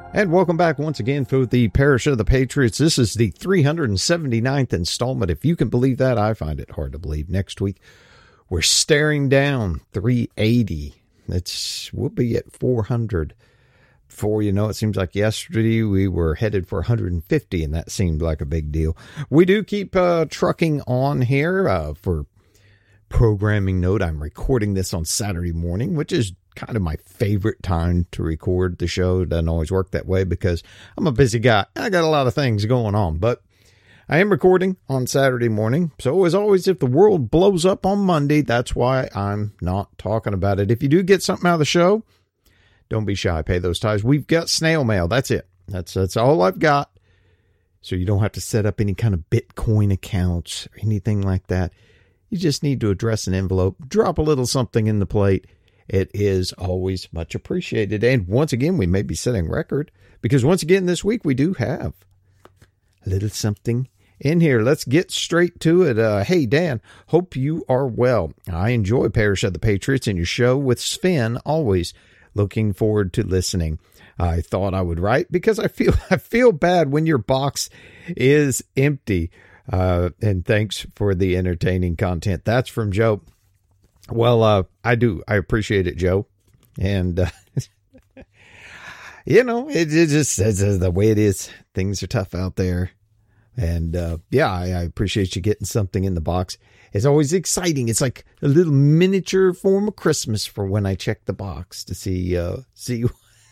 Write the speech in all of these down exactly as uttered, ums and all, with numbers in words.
And welcome back once again for the Parish of the Patriots. This is the three hundred seventy-ninth installment. If you can believe that, I find it hard to believe. Next week, we're staring down three eighty. It's, we'll be at four hundred. Before you know, it seems like yesterday we were headed for one hundred fifty, and that seemed like a big deal. We do keep uh, trucking on here. Uh, for programming note, I'm recording this on Saturday morning, which is kind of my favorite time to record the show. It doesn't always work that way because I'm a busy guy. I got a lot of things going on, but I am recording on Saturday morning. So as always, if the world blows up on Monday, that's why I'm not talking about it. If you do get something out of the show, don't be shy. Pay those tithes. We've got snail mail. That's it. That's, that's all I've got. So you don't have to set up any kind of Bitcoin accounts or anything like that. You just need to address an envelope, drop a little something in the plate. It is always much appreciated. And once again, we may be setting record because once again, this week we do have a little something in here. Let's get straight to it. Uh, hey, Dan, hope you are well. I enjoy Parish of the Patriots and your show with Sven. Always looking forward to listening. I thought I would write because I feel, I feel bad when your box is empty. Uh, and thanks for the entertaining content. That's from Joe. Well, uh, I do. I appreciate it, Joe. And, uh, you know, it, it just says the way it is. Things are tough out there. And, uh, yeah, I, I appreciate you getting something in the box. It's always exciting. It's like a little miniature form of Christmas for when I check the box to see, uh, see,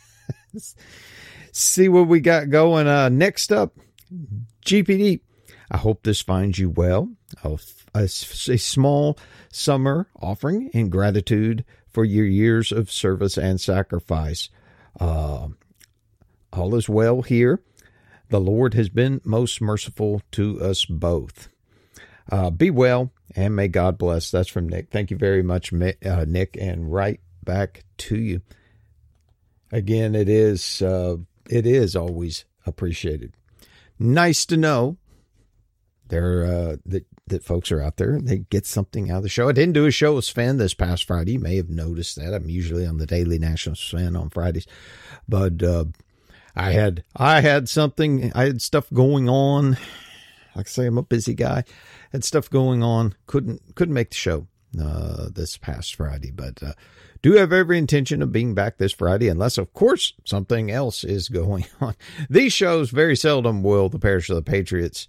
see what we got going. Uh, next up, G P D. I hope this finds you well. A, a, a small summer offering in gratitude for your years of service and sacrifice. Uh, all is well here. The Lord has been most merciful to us both. Uh, be well, and may God bless. That's from Nick. Thank you very much, uh, Nick, and right back to you. Again, it is uh, it is always appreciated. Nice to know there uh, that that folks are out there and they get something out of the show. I didn't do a show with Sven this past Friday. You may have noticed that. I'm usually on the Daily National Sven on Fridays, but uh, I had I had something. I had stuff going on. Like I say, I'm a busy guy. Had stuff going on. Couldn't couldn't make the show uh, this past Friday, but uh, do have every intention of being back this Friday, unless, of course, something else is going on. These shows very seldom will the Parish of the Patriots,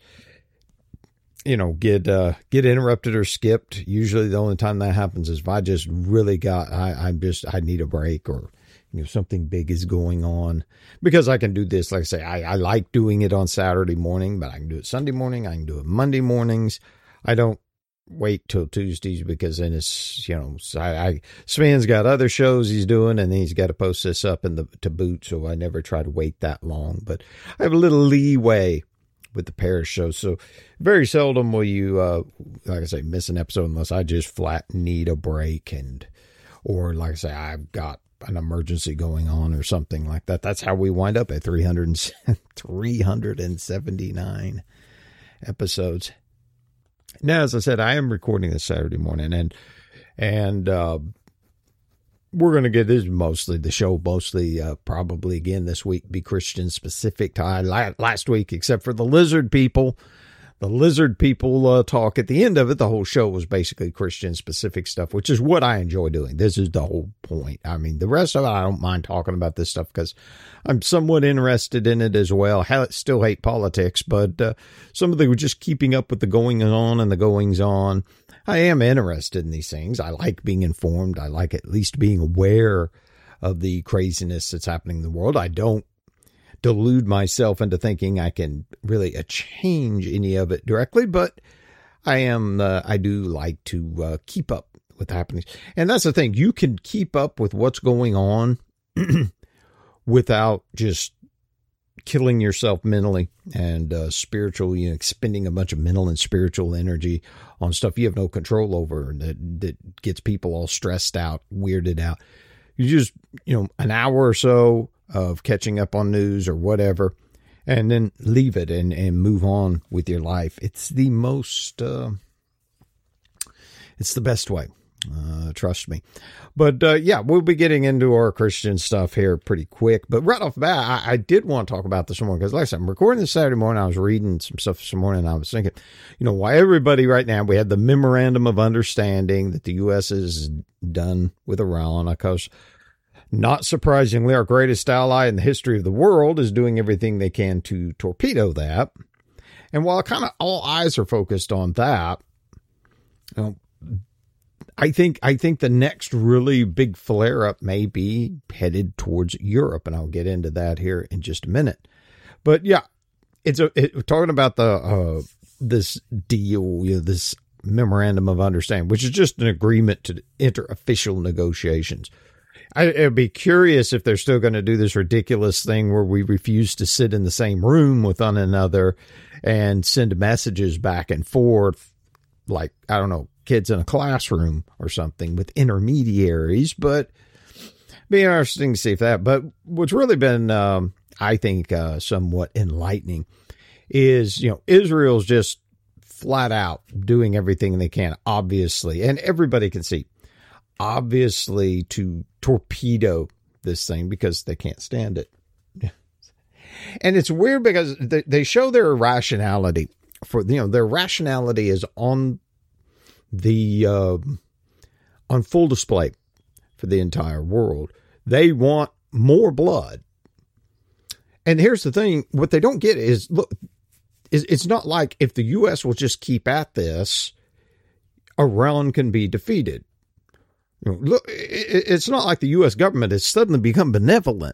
you know, get uh, get interrupted or skipped. Usually the only time that happens is if I just really got, I, I'm just, I need a break or, you know, something big is going on. Because I can do this, like I say, I, I like doing it on Saturday morning, but I can do it Sunday morning. I can do it Monday mornings. I don't wait till Tuesdays because then it's, you know, I, I Sven's got other shows he's doing and then he's got to post this up in the to boot. So I never try to wait that long, but I have a little leeway with the parish show. So very seldom will you, uh, like I say, miss an episode unless I just flat need a break and, or like I say, I've got an emergency going on or something like that. That's how we wind up at three hundred, three hundred seventy-nine episodes. Now, as I said, I am recording this Saturday morning and, and, uh, we're going to get this mostly the show, mostly, uh, probably again this week be Christian specific to I last week, except for the lizard people. The lizard people uh, talk at the end of it. The whole show was basically Christian specific stuff, which is what I enjoy doing. This is the whole point. I mean, the rest of it, I don't mind talking about this stuff because I'm somewhat interested in it as well. I still hate politics, but uh, some of the just keeping up with the going on and the goings on. I am interested in these things. I like being informed. I like at least being aware of the craziness that's happening in the world. I don't delude myself into thinking I can really uh, change any of it directly, but I am, uh, I do like to uh, keep up with happenings. And that's the thing. You can keep up with what's going on without just killing yourself mentally and uh, spiritually, you know, expending a bunch of mental and spiritual energy on stuff you have no control over that, that gets people all stressed out, weirded out. You just, you know, an hour or so of catching up on news or whatever, and then leave it and, and move on with your life. It's the most, uh, it's the best way. Uh, trust me. But uh, yeah, we'll be getting into our Christian stuff here pretty quick. But right off the bat, I, I did want to talk about this morning because, like I said, I'm recording this Saturday morning. I was reading some stuff this morning. And I was thinking, you know, why everybody right now, we had the memorandum of understanding that the U S is done with Iran. Because not surprisingly, our greatest ally in the history of the world is doing everything they can to torpedo that. And while kind of all eyes are focused on that, you know, I think I think the next really big flare-up may be headed towards Europe, and I'll get into that here in just a minute. But yeah, it's a it, talking about the uh, this deal, you know, this memorandum of understanding, which is just an agreement to enter official negotiations. I, I'd be curious if they're still going to do this ridiculous thing where we refuse to sit in the same room with one another and send messages back and forth, like, I don't know, kids in a classroom or something with intermediaries. But be interesting to see if that. But what's really been, um, I think, uh, somewhat enlightening is, you know, Israel's just flat out doing everything they can, obviously, and everybody can see, obviously, to torpedo this thing because they can't stand it. And it's weird because they, they show their irrationality for, you know, their rationality is on the, uh, on full display for the entire world. They want more blood. And here's the thing, what they don't get is, look, is it's not like if the U S will just keep at this, Iran can be defeated. You know, look, it, it's not like the U S government has suddenly become benevolent.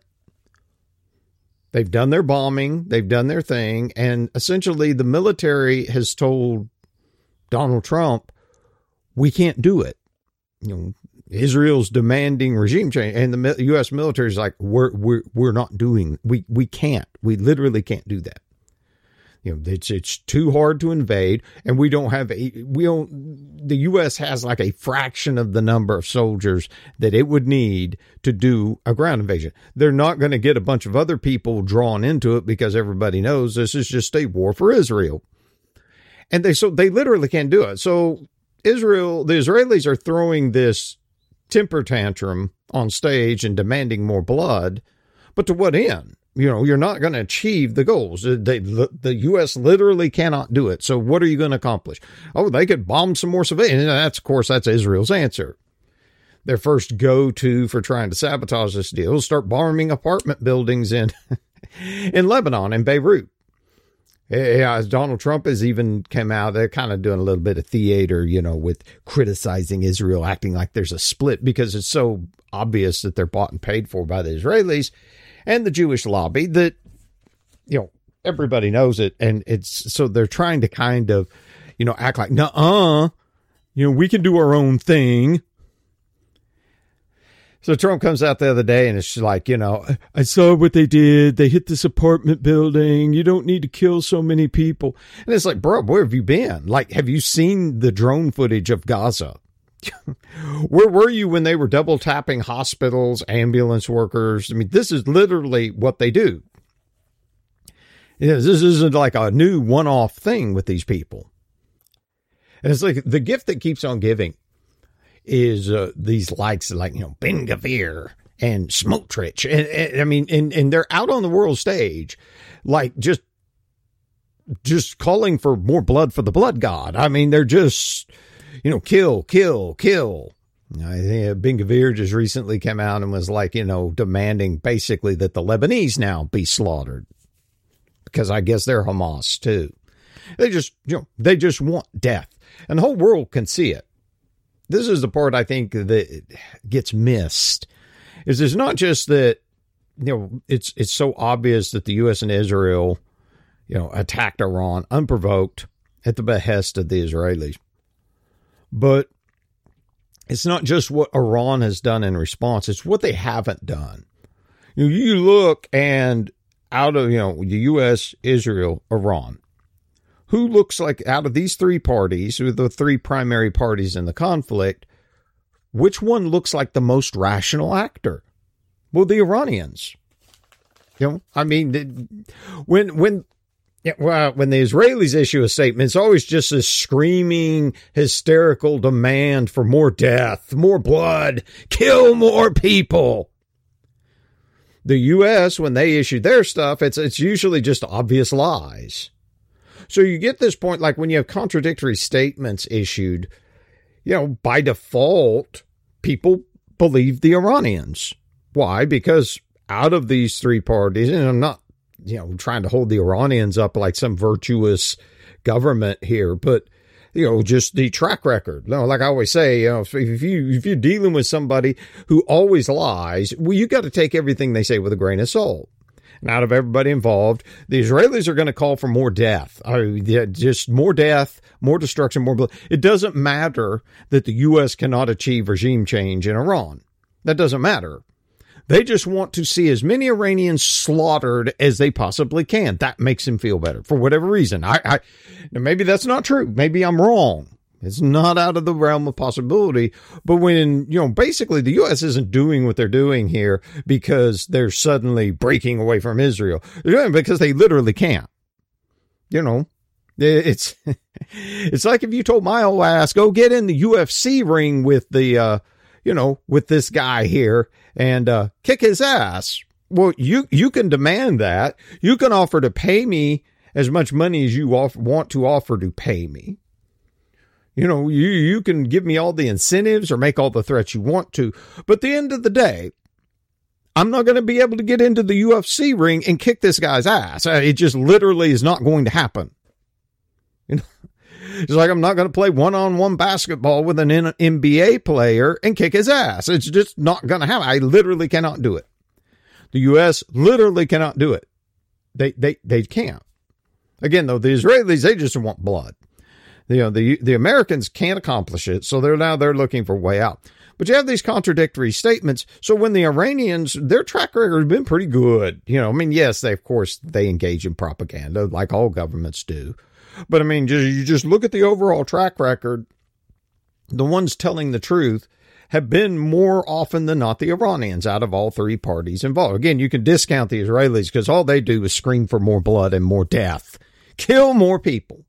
They've done their bombing, they've done their thing, and essentially the military has told Donald Trump, we can't do it. You know, Israel's demanding regime change, and the U S military is like, we're we're we're not doing. We we can't. We literally can't do that. You know, it's it's too hard to invade, and we don't have a we don't. The U S has like a fraction of the number of soldiers that it would need to do a ground invasion. They're not going to get a bunch of other people drawn into it because everybody knows this is just a war for Israel, and they so they literally can't do it. So Israel, the Israelis are throwing this temper tantrum on stage and demanding more blood, but to what end? You know, you're not going to achieve the goals. They, the U S literally cannot do it. So what are you going to accomplish? Oh, they could bomb some more civilians. And that's, of course, that's Israel's answer. Their first go-to for trying to sabotage this deal is start bombing apartment buildings in, in Lebanon and Beirut. Yeah, Donald Trump has even come out, they're kind of doing a little bit of theater, you know, with criticizing Israel, acting like there's a split because it's so obvious that they're bought and paid for by the Israelis and the Jewish lobby that, you know, everybody knows it. And it's so they're trying to kind of, you know, act like, nuh-uh, you know, we can do our own thing. So Trump comes out the other day and it's like, you know, I saw what they did. They hit this apartment building. You don't need to kill so many people. And it's like, bro, where have you been? Like, have you seen the drone footage of Gaza? Where were you when they were double tapping hospitals, ambulance workers? I mean, this is literally what they do. You know, this isn't like a new one-off thing with these people. And it's like the gift that keeps on giving is uh, these likes like, you know, Ben Gvir and Smotrich. And, and I mean, and, and they're out on the world stage, like just, just calling for more blood for the blood god. I mean, they're just, you know, kill, kill, kill. I think Ben Gvir just recently came out and was like, you know, demanding basically that the Lebanese now be slaughtered because I guess they're Hamas too. They just, you know, they just want death and the whole world can see it. This is the part I think that gets missed is it's not just that, you know, it's, it's so obvious that the U S and Israel, you know, attacked Iran unprovoked at the behest of the Israelis. But it's not just what Iran has done in response. It's what they haven't done. You, you look and out of, you know, the U S, Israel, Iran. Who looks like out of these three parties, or the three primary parties in the conflict, which one looks like the most rational actor? Well, the Iranians. You know, I mean, when when Yeah, well, when the Israelis issue a statement, it's always just a screaming, hysterical demand for more death, more blood, kill more people. The U S, when they issue their stuff, it's it's usually just obvious lies. So you get this point, like when you have contradictory statements issued, you know, by default, people believe the Iranians. Why? Because out of these three parties, and I'm not, you know, trying to hold the Iranians up like some virtuous government here, but, you know, just the track record. No, like I always say, you know, if you, if you're dealing with somebody who always lies, well, you got to take everything they say with a grain of salt. And out of everybody involved, the Israelis are going to call for more death, uh, just more death, more destruction, more blood. It doesn't matter that the U S cannot achieve regime change in Iran. That doesn't matter. They just want to see as many Iranians slaughtered as they possibly can. That makes them feel better for whatever reason. I, I maybe that's not true. Maybe I'm wrong. It's not out of the realm of possibility. But when, you know, basically the U S isn't doing what they're doing here because they're suddenly breaking away from Israel. They're doing it because they literally can't. You know, it's, it's like if you told my old ass, go get in the U F C ring with the, uh, you know, with this guy here and uh, kick his ass. Well, you, you can demand that. You can offer to pay me as much money as you off- want to offer to pay me. You know, you, you can give me all the incentives or make all the threats you want to. But at the end of the day, I'm not going to be able to get into the U F C ring and kick this guy's ass. It just literally is not going to happen. You know, it's like I'm not going to play one-on-one basketball with an N B A player and kick his ass. It's just not going to happen. I literally cannot do it. The U S literally cannot do it. They they they can't. Again, though, the Israelis, they just want blood. You know, the the Americans can't accomplish it, so they're now they're looking for a way out. But you have these contradictory statements. So when the Iranians, their track record has been pretty good. You know, I mean, yes, they of course they engage in propaganda like all governments do. But I mean, just, you just look at the overall track record. The ones telling the truth have been more often than not the Iranians out of all three parties involved. Again, you can discount the Israelis because all they do is scream for more blood and more death. Kill more people.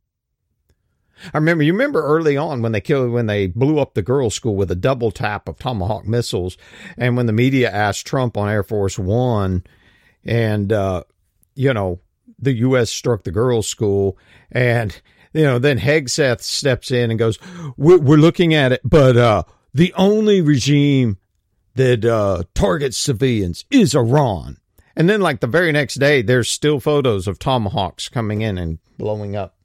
I remember, you remember early on when they killed, when they blew up the girls' school with a double tap of Tomahawk missiles. And when the media asked Trump on Air Force One and, uh, you know, the U S struck the girls' school, and, you know, then Hegseth steps in and goes, we're, we're looking at it, but uh, the only regime that uh, targets civilians is Iran. And then, like, the very next day, there's still photos of Tomahawks coming in and blowing up,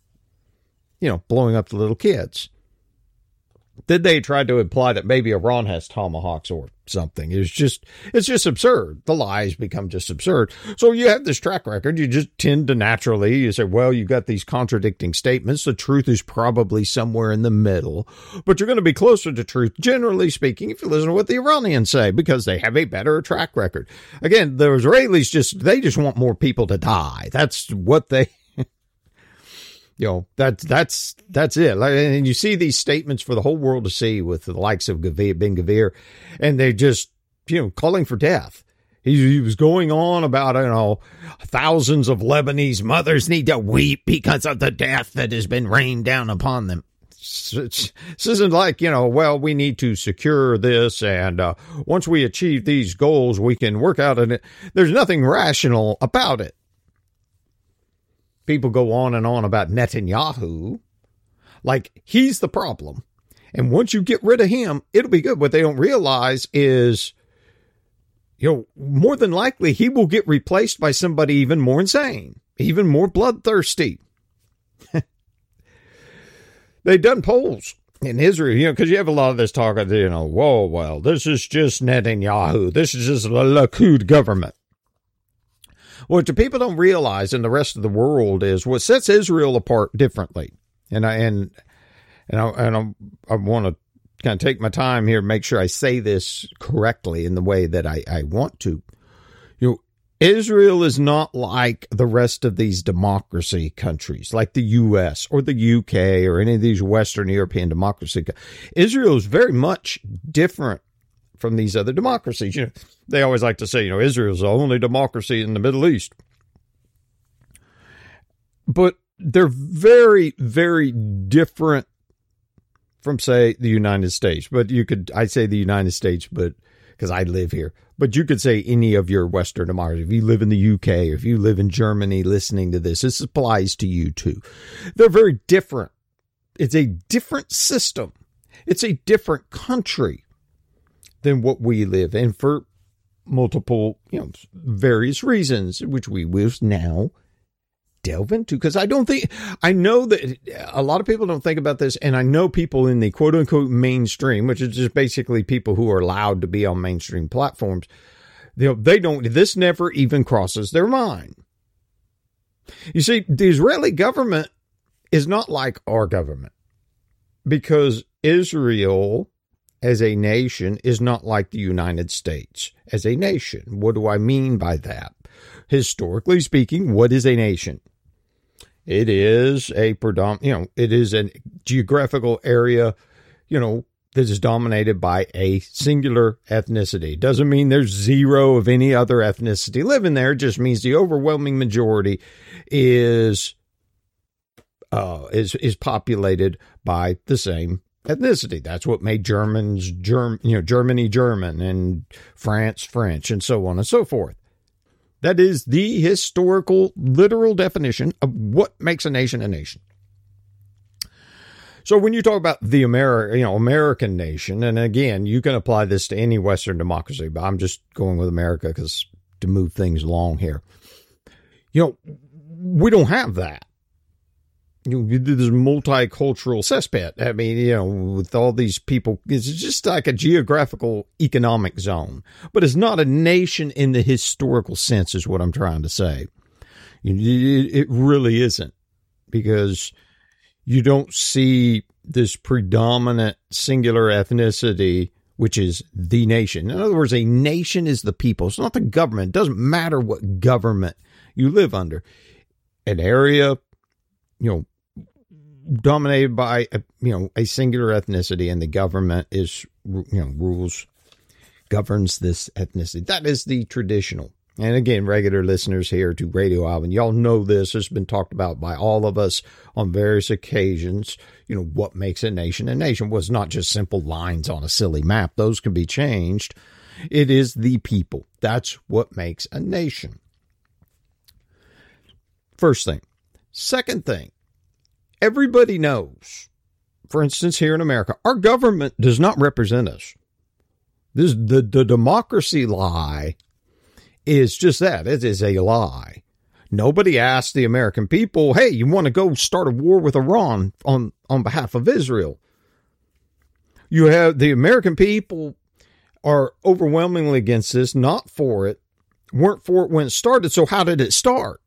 you know, blowing up the little kids. Did they try to imply that maybe Iran has Tomahawks or something? It's just, it's just absurd. The lies become just absurd. So you have this track record. You just tend to naturally, you say, well, you got these contradicting statements. The truth is probably somewhere in the middle, but you're going to be closer to truth, generally speaking, if you listen to what the Iranians say, because they have a better track record. Again, the Israelis just, they just want more people to die. That's what they, You know, that's, that's, that's it. And you see these statements for the whole world to see with the likes of Gavir, Ben Gavir, and they're just, you know, calling for death. He, he was going on about, you know, thousands of Lebanese mothers need to weep because of the death that has been rained down upon them. It's, it's, this isn't like, you know, well, we need to secure this, and uh, once we achieve these goals, we can work out in it. There's nothing rational about it. People go on and on about Netanyahu like he's the problem. And once you get rid of him, it'll be good. What they don't realize is, you know, more than likely he will get replaced by somebody even more insane, even more bloodthirsty. They've done polls in Israel, you know, because you have a lot of this talk of, you know, whoa, well, this is just Netanyahu. This is just a Likud government. What the people don't realize in the rest of the world is what sets Israel apart differently. And I, and, and I, and I, I want to kind of take my time here, make sure I say this correctly in the way that I, I want to. You know, Israel is not like the rest of these democracy countries, like the U S or the U K or any of these Western European democracy. Israel is very much different from these other democracies. You know, they always like to say, you know, Israel's the only democracy in the Middle East. but they're very, very different from, say, the United States. But you could, I say the United States, but because I live here. But you could say any of your Western democracies. If you live in the U K, or if you live in Germany listening to this, this applies to you too. They're very different. It's a different system. It's a different country than what we live in for multiple, you know, various reasons, which we will now delve into. Because I don't think, I know that a lot of people don't think about this, and I know people in the quote unquote mainstream, which is just basically people who are allowed to be on mainstream platforms, you know, they don't, this never even crosses their mind. You see, the Israeli government is not like our government, because Israel as a nation is not like the United States as a nation. What do I mean by that? Historically speaking, what is a nation? It is a predominant, you know, it is a geographical area, you know, that is dominated by a singular ethnicity. It doesn't mean there's zero of any other ethnicity living there. It just means the overwhelming majority is uh, is is populated by the same ethnicity. That's what made Germans, Germ, you know, Germany German, and France French, and so on and so forth. That is the historical, literal definition of what makes a nation a nation. So when you talk about the Ameri- you know, American nation, and again, you can apply this to any Western democracy, but I'm just going with America because to move things along here. You know, we don't have that. You know, this multicultural cesspit. I mean, you know, with all these people, it's just like a geographical economic zone, but it's not a nation in the historical sense is what I'm trying to say. It really isn't, because you don't see this predominant singular ethnicity, which is the nation. In other words, a nation is the people. It's not the government. It doesn't matter what government you live under. An area, you know, dominated by a, you know, a singular ethnicity, and the government is, you know, rules, governs this ethnicity. That is the traditional. And again, regular listeners here to Radio Alvin, y'all know this. It's been talked about by all of us on various occasions. You know, what makes a nation a nation was not just simple lines on a silly map. Those can be changed. It is the people. That's what makes a nation. First thing. Second thing. Everybody knows, for instance, here in America, our government does not represent us. This, the, the democracy lie is just that. It is a lie. Nobody asked the American people, hey, you want to go start a war with Iran on, on behalf of Israel? You have the American people are overwhelmingly against this, not for it, weren't for it when it started. So how did it start?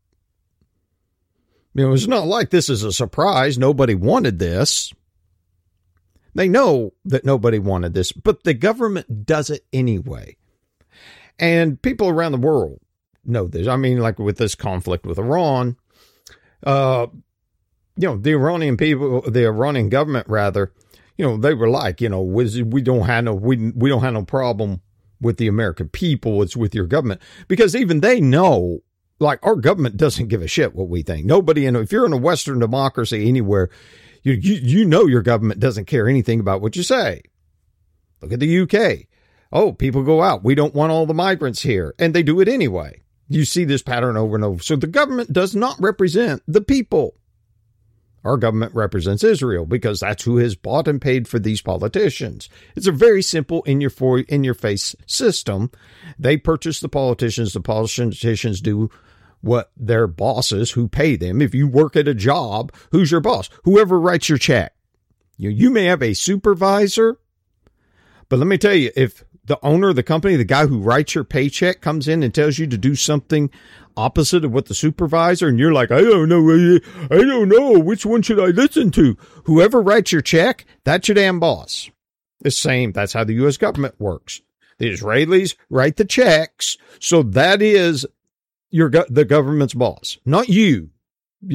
You know, it's not like this is a surprise. Nobody wanted this. They know that nobody wanted this, but the government does it anyway. And people around the world know this. I mean, like with this conflict with Iran, uh, you know, the Iranian people, the Iranian government, rather, you know, they were like, you know, we, we don't have no, we, we don't have no problem with the American people. It's with your government, because even they know, like, our government doesn't give a shit what we think. Nobody in, if you're in a Western democracy anywhere, you, you, you know, your government doesn't care anything about what you say. Look at the U K. Oh, people go out. We don't want all the migrants here. And they do it anyway. You see this pattern over and over. So the government does not represent the people. Our government represents Israel, because that's who has bought and paid for these politicians. It's a very simple in your for, in your face system. They purchase the politicians. The politicians do what their bosses who pay them. If you work at a job, who's your boss? Whoever writes your check. You, you may have a supervisor, but let me tell you, if the owner of the company, the guy who writes your paycheck, comes in and tells you to do something opposite of what the supervisor, and you're like, I don't know, I don't know, which one should I listen to? Whoever writes your check, that's your damn boss. The same, that's how the U S government works. The Israelis write the checks, so that is your the government's boss, not you. you.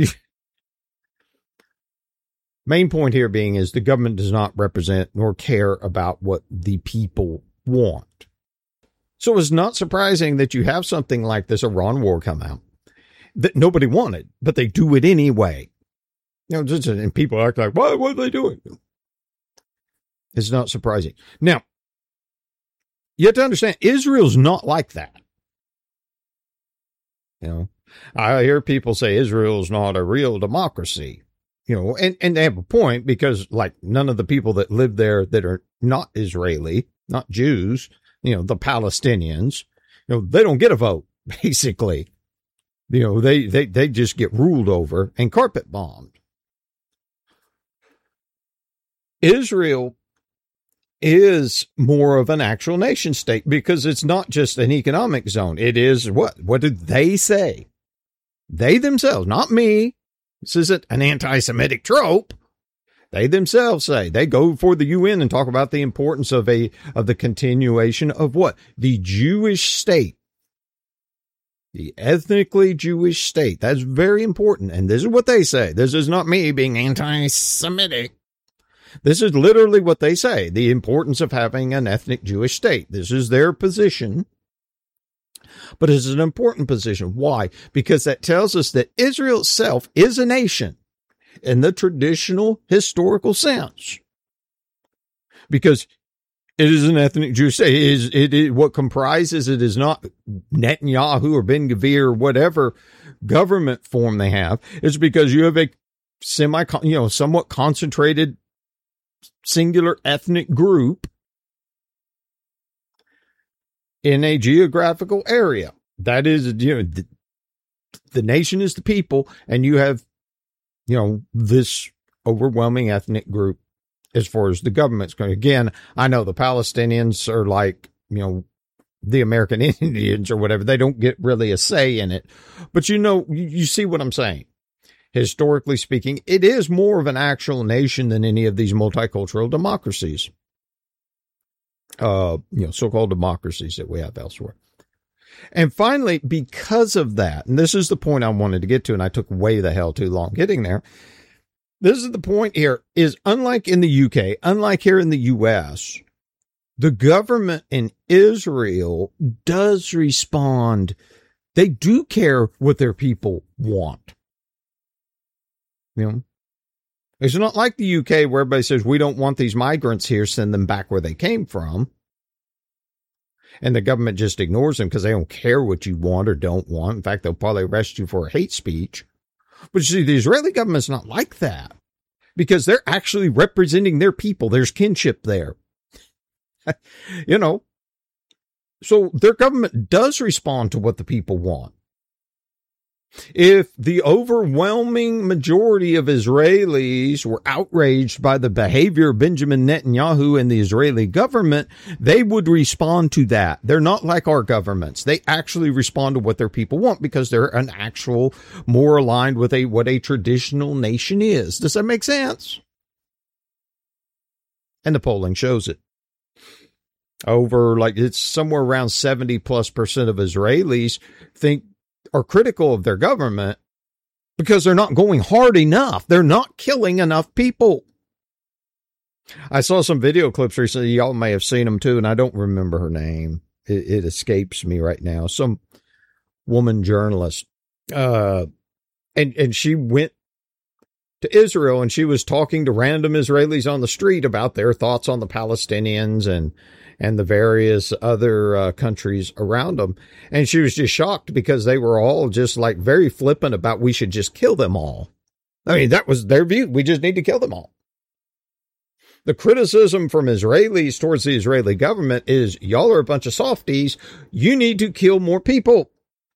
Main point here being is the government does not represent nor care about what the people want. So it's not surprising that you have something like this Iran war come out. that nobody wanted, but they do it anyway. You know, just, and people act like, why, what are they doing? It's not surprising. Now, you have to understand, Israel's not like that. You know, I hear people say Israel's not a real democracy, you know, and, and they have a point because, like, none of the people that live there that are not Israeli, not Jews, you know, the Palestinians, you know, they don't get a vote, basically. You know, they, they, they just get ruled over and carpet bombed. Israel is more of an actual nation state because it's not just an economic zone. It is what? What did they say? They themselves, not me. This isn't an anti-Semitic trope. They themselves say they go for the U N and talk about the importance of a, of the continuation of what? The Jewish state. The ethnically Jewish state. That's very important. And this is what they say. This is not me being anti-Semitic. This is literally what they say, the importance of having an ethnic Jewish state. This is their position, but it's an important position. Why? Because that tells us that Israel itself is a nation in the traditional historical sense. Because it is an ethnic Jewish state. It is, it is, what comprises it is not Netanyahu or Ben Gvir or whatever government form they have. It's because you have a semi, you know, somewhat concentrated singular ethnic group in a geographical area. That is, you know, the, the nation is the people, and you have, you know, this overwhelming ethnic group as far as the government's going. Again, I know the Palestinians are like, you know, the American Indians or whatever. They don't get really a say in it. But, you know, you, you see what I'm saying. Historically speaking, it is more of an actual nation than any of these multicultural democracies, uh, you know, so-called democracies that we have elsewhere. And finally, because of that, and this is the point I wanted to get to, and I took way the hell too long getting there. This is the point here, is unlike in the U K, unlike here in the U S, the government in Israel does respond. They do care what their people want. You know, it's not like the U K where everybody says, we don't want these migrants here, send them back where they came from. And the government just ignores them because they don't care what you want or don't want. In fact, they'll probably arrest you for hate speech. But you see, the Israeli government's not like that because they're actually representing their people. There's kinship there. You know, so their government does respond to what the people want. If the overwhelming majority of Israelis were outraged by the behavior of Benjamin Netanyahu and the Israeli government, they would respond to that. They're not like our governments. They actually respond to what their people want because they're an actual more aligned with a what a traditional nation is. Does that make sense? And the polling shows it. Over, like, it's somewhere around seventy plus percent of Israelis think are critical of their government because they're not going hard enough. They're not killing enough people. I saw some video clips recently. Y'all may have seen them too, and I don't remember her name. It, it escapes me right now. Some woman journalist. Uh, and, and she went to Israel and she was talking to random Israelis on the street about their thoughts on the Palestinians and and the various other uh, countries around them. And she was just shocked because they were all just like very flippant about we should just kill them all. I mean, that was their view. We just need to kill them all. The criticism from Israelis towards the Israeli government is y'all are a bunch of softies. You need to kill more people.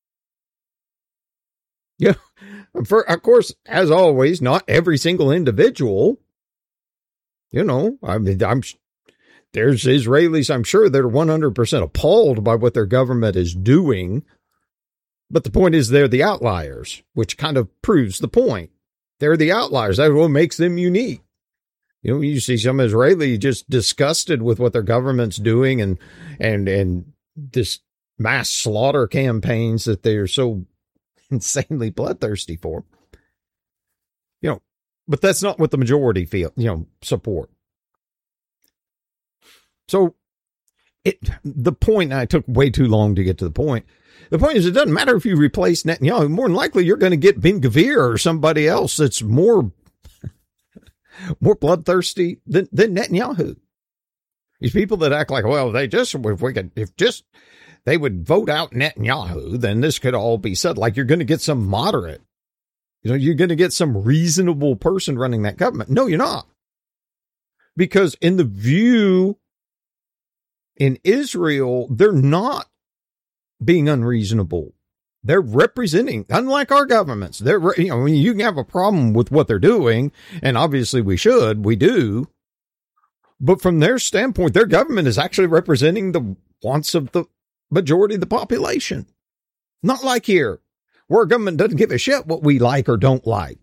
Yeah. For, of course, as always, not every single individual. You know, I mean, I'm There's Israelis, I'm sure, that are one hundred percent appalled by what their government is doing. But the point is they're the outliers, which kind of proves the point. They're the outliers. That's what makes them unique. You know, you see some Israeli just disgusted with what their government's doing and, and, and this mass slaughter campaigns that they're so insanely bloodthirsty for. You know, but that's not what the majority feel, you know, support. So it, the point, I took way too long to get to the point. The point is, it doesn't matter if you replace Netanyahu. More than likely, you're going to get Ben-Gvir or somebody else that's more, more bloodthirsty than, than Netanyahu. These people that act like, well, they just, if we could, if just they would vote out Netanyahu, then this could all be settled. Like, you're going to get some moderate, you know, you're going to get some reasonable person running that government. No, you're not. Because in the view in Israel, they're not being unreasonable. They're representing, unlike our governments, they're, you know, you can have a problem with what they're doing, and obviously we should, we do. But from their standpoint, their government is actually representing the wants of the majority of the population. Not like here, where our government doesn't give a shit what we like or don't like.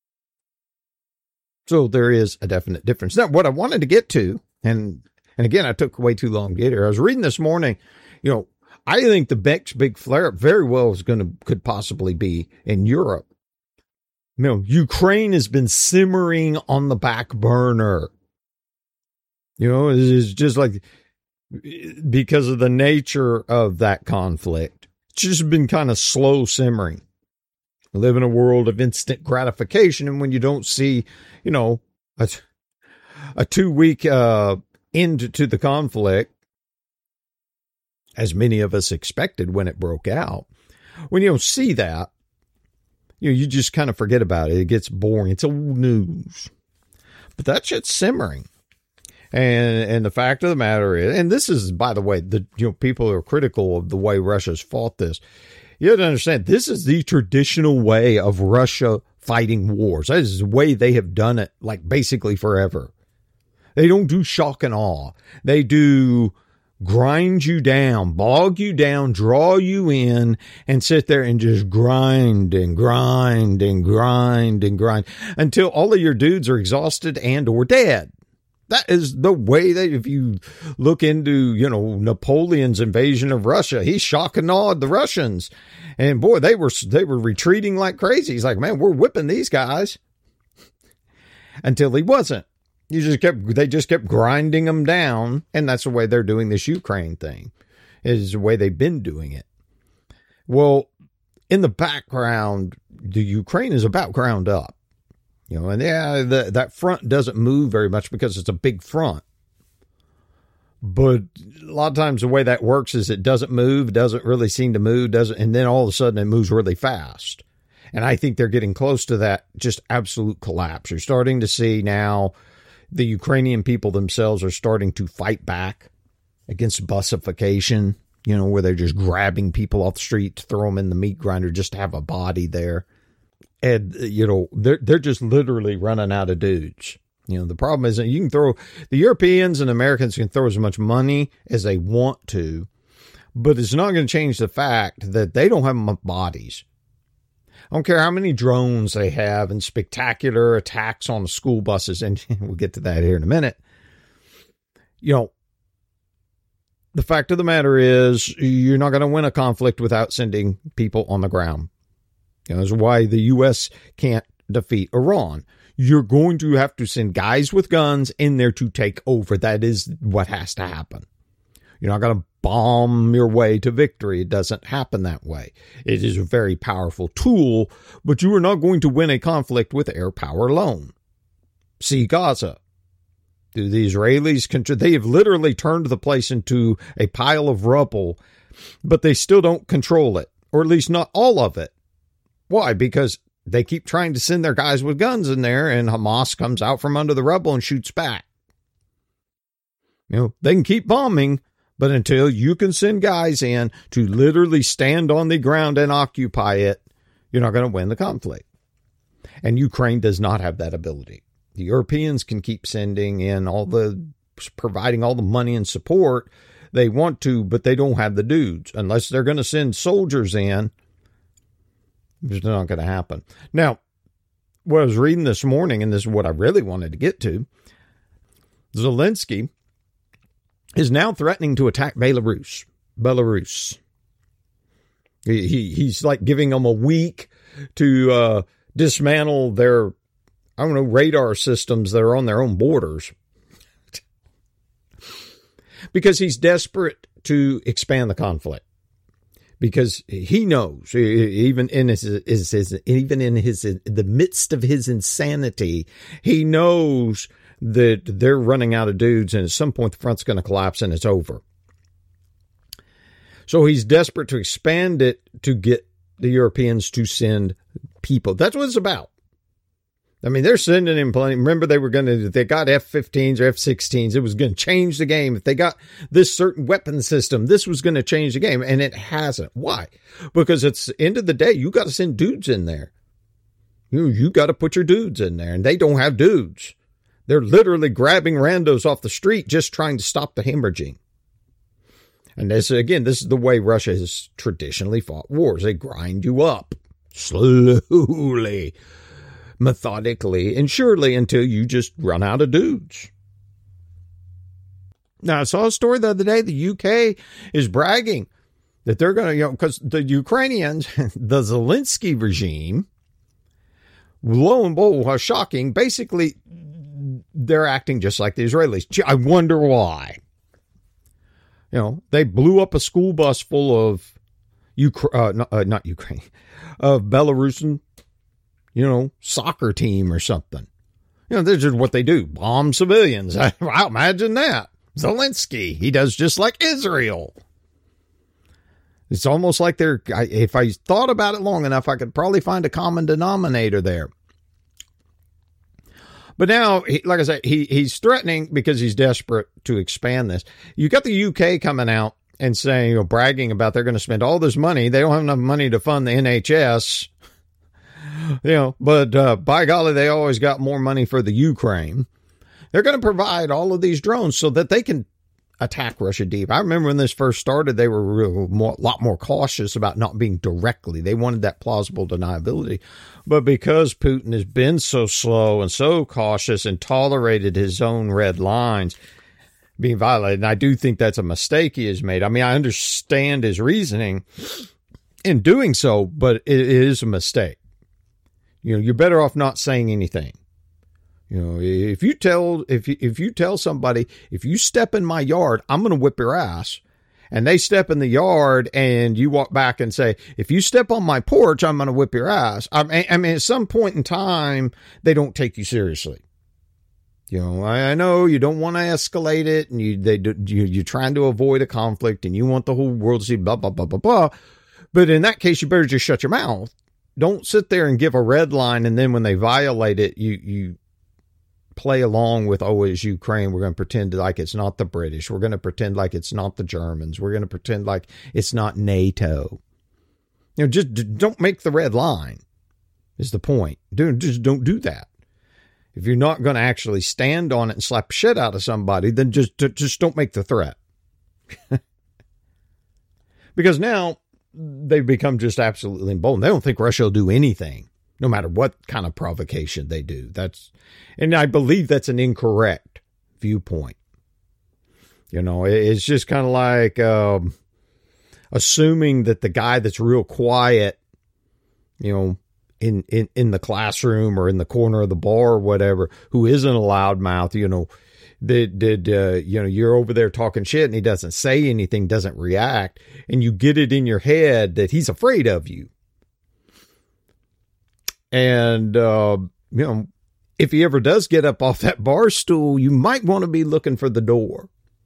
So there is a definite difference. Now, what I wanted to get to, and and again, I took way too long to get here. I was reading this morning, you know, I think the next big flare-up very well is going to, could possibly be in Europe. You know, Ukraine has been simmering on the back burner. You know, it's just like, because of the nature of that conflict, it's just been kind of slow simmering. We live in a world of instant gratification, and when you don't see, you know, a, a two-week uh, end to the conflict, as many of us expected when it broke out, when you don't see that, you know, you just kind of forget about it. It gets boring. It's old news. But that shit's simmering. And and the fact of the matter is, and this is, by the way, the you know people are critical of the way Russia's fought this. You have to understand, this is the traditional way of Russia fighting wars. That is the way they have done it, like, basically forever. They don't do shock and awe. They do grind you down, bog you down, draw you in, and sit there and just grind and grind and grind and grind until all of your dudes are exhausted and or dead. That is the way that, if you look into, you know, Napoleon's invasion of Russia, he shock and awed the Russians. And boy, they were, they were retreating like crazy. He's like, man, we're whipping these guys. Until he wasn't. You just kept, they just kept grinding them down. And that's the way they're doing this Ukraine thing. It is the way they've been doing it. Well, in the background, the Ukraine is about ground up. You know, and yeah, the, that front doesn't move very much because it's a big front. But a lot of times the way that works is it doesn't move, doesn't really seem to move, doesn't, and then all of a sudden it moves really fast. And I think they're getting close to that just absolute collapse. You're starting to see now the Ukrainian people themselves are starting to fight back against bussification, you know, where they're just grabbing people off the street to throw them in the meat grinder just to have a body there. And, you know, they're, they're just literally running out of dudes. You know, the problem is that you can throw, the Europeans and Americans can throw as much money as they want to, but it's not going to change the fact that they don't have enough bodies. I don't care how many drones they have and spectacular attacks on the school buses, and we'll get to that here in a minute. You know, the fact of the matter is you're not going to win a conflict without sending people on the ground. You know, that's why the U S can't defeat Iran. You're going to have to send guys with guns in there to take over. That is what has to happen. You're not going to bomb your way to victory. It doesn't happen that way. It is a very powerful tool, but you are not going to win a conflict with air power alone. See Gaza. Do the Israelis control? They have literally turned the place into a pile of rubble, but they still don't control it, or at least not all of it. Why? Because they keep trying to send their guys with guns in there, and Hamas comes out from under the rubble and shoots back. You know, they can keep bombing, but until you can send guys in to literally stand on the ground and occupy it, you're not going to win the conflict. And Ukraine does not have that ability. The Europeans can keep sending in all the, providing all the money and support they want to, but they don't have the dudes. Unless they're going to send soldiers in, it's not going to happen. Now, what I was reading this morning, and this is what I really wanted to get to, Zelensky is now threatening to attack Belarus. Belarus. He, he He's like giving them a week to uh, dismantle their, I don't know, radar systems that are on their own borders. because he's desperate to expand the conflict. Because he knows, even in his, his, his even in his the midst of his insanity, he knows that they're running out of dudes, and at some point the front's going to collapse and it's over. So he's desperate to expand it to get the Europeans to send people. That's what it's about. I mean, they're sending him plenty. Remember, they were going to, they got F fifteens or F sixteens. It was going to change the game. If they got this certain weapon system, this was going to change the game. And it hasn't. Why? Because it's the end of the day, you got to send dudes in there. You, you got to put your dudes in there, and they don't have dudes. They're literally grabbing randos off the street, just trying to stop the hemorrhaging. And this, again, this is the way Russia has traditionally fought wars. They grind you up slowly, methodically, and surely until you just run out of dudes. Now, I saw a story the other day. The U K is bragging that they're going to, you know, because the Ukrainians, the Zelensky regime, lo and behold, how shocking, basically, they're acting just like the Israelis. I wonder why. You know, they blew up a school bus full of, Ukra- uh, not, uh, not Ukraine, of Belarusian, you know, soccer team or something. You know, this is what they do. Bomb civilians. I, I imagine that. Zelensky, he does just like Israel. It's almost like they're, I, if I thought about it long enough, I could probably find a common denominator there. But now, he, like I said, he, he's threatening because he's desperate to expand this. You got the U K coming out and saying, you know, bragging about they're going to spend all this money. They don't have enough money to fund the N H S. You know, but uh, by golly, they always got more money for the Ukraine. They're going to provide all of these drones so that they can attack Russia deep. I remember when this first started, they were real more, a lot more cautious about not being directly. They wanted that plausible deniability. But because Putin has been so slow and so cautious and tolerated his own red lines being violated, and I do think that's a mistake he has made. I mean, I understand his reasoning in doing so, but it is a mistake. You know, you're better off not saying anything. You know, if you tell if you, if you tell somebody, if you step in my yard, I'm going to whip your ass, and they step in the yard and you walk back and say, if you step on my porch, I'm going to whip your ass. I mean, I mean, at some point in time, they don't take you seriously. You know, I, I know you don't want to escalate it, and you they do, you you're trying to avoid a conflict, and you want the whole world to see blah blah blah blah blah. But in that case, you better just shut your mouth. Don't sit there and give a red line, and then when they violate it, you you. play along with, oh, it's Ukraine. We're going to pretend like it's not the British. We're going to pretend like it's not the Germans. We're going to pretend like it's not NATO. You know, just don't make the red line is the point. Do, just don't do that. If you're not going to actually stand on it and slap shit out of somebody, then just, just don't make the threat. Because now they've become just absolutely emboldened. They don't think Russia will do anything, no matter what kind of provocation they do. That's, and I believe that's an incorrect viewpoint. You know, it's just kind of like um, assuming that the guy that's real quiet, you know, in, in, in the classroom or in the corner of the bar or whatever, who isn't a loudmouth, you know, that did, uh, you know, you're over there talking shit and he doesn't say anything, doesn't react, and you get it in your head that he's afraid of you. And, uh, you know, if he ever does get up off that bar stool, you might want to be looking for the door.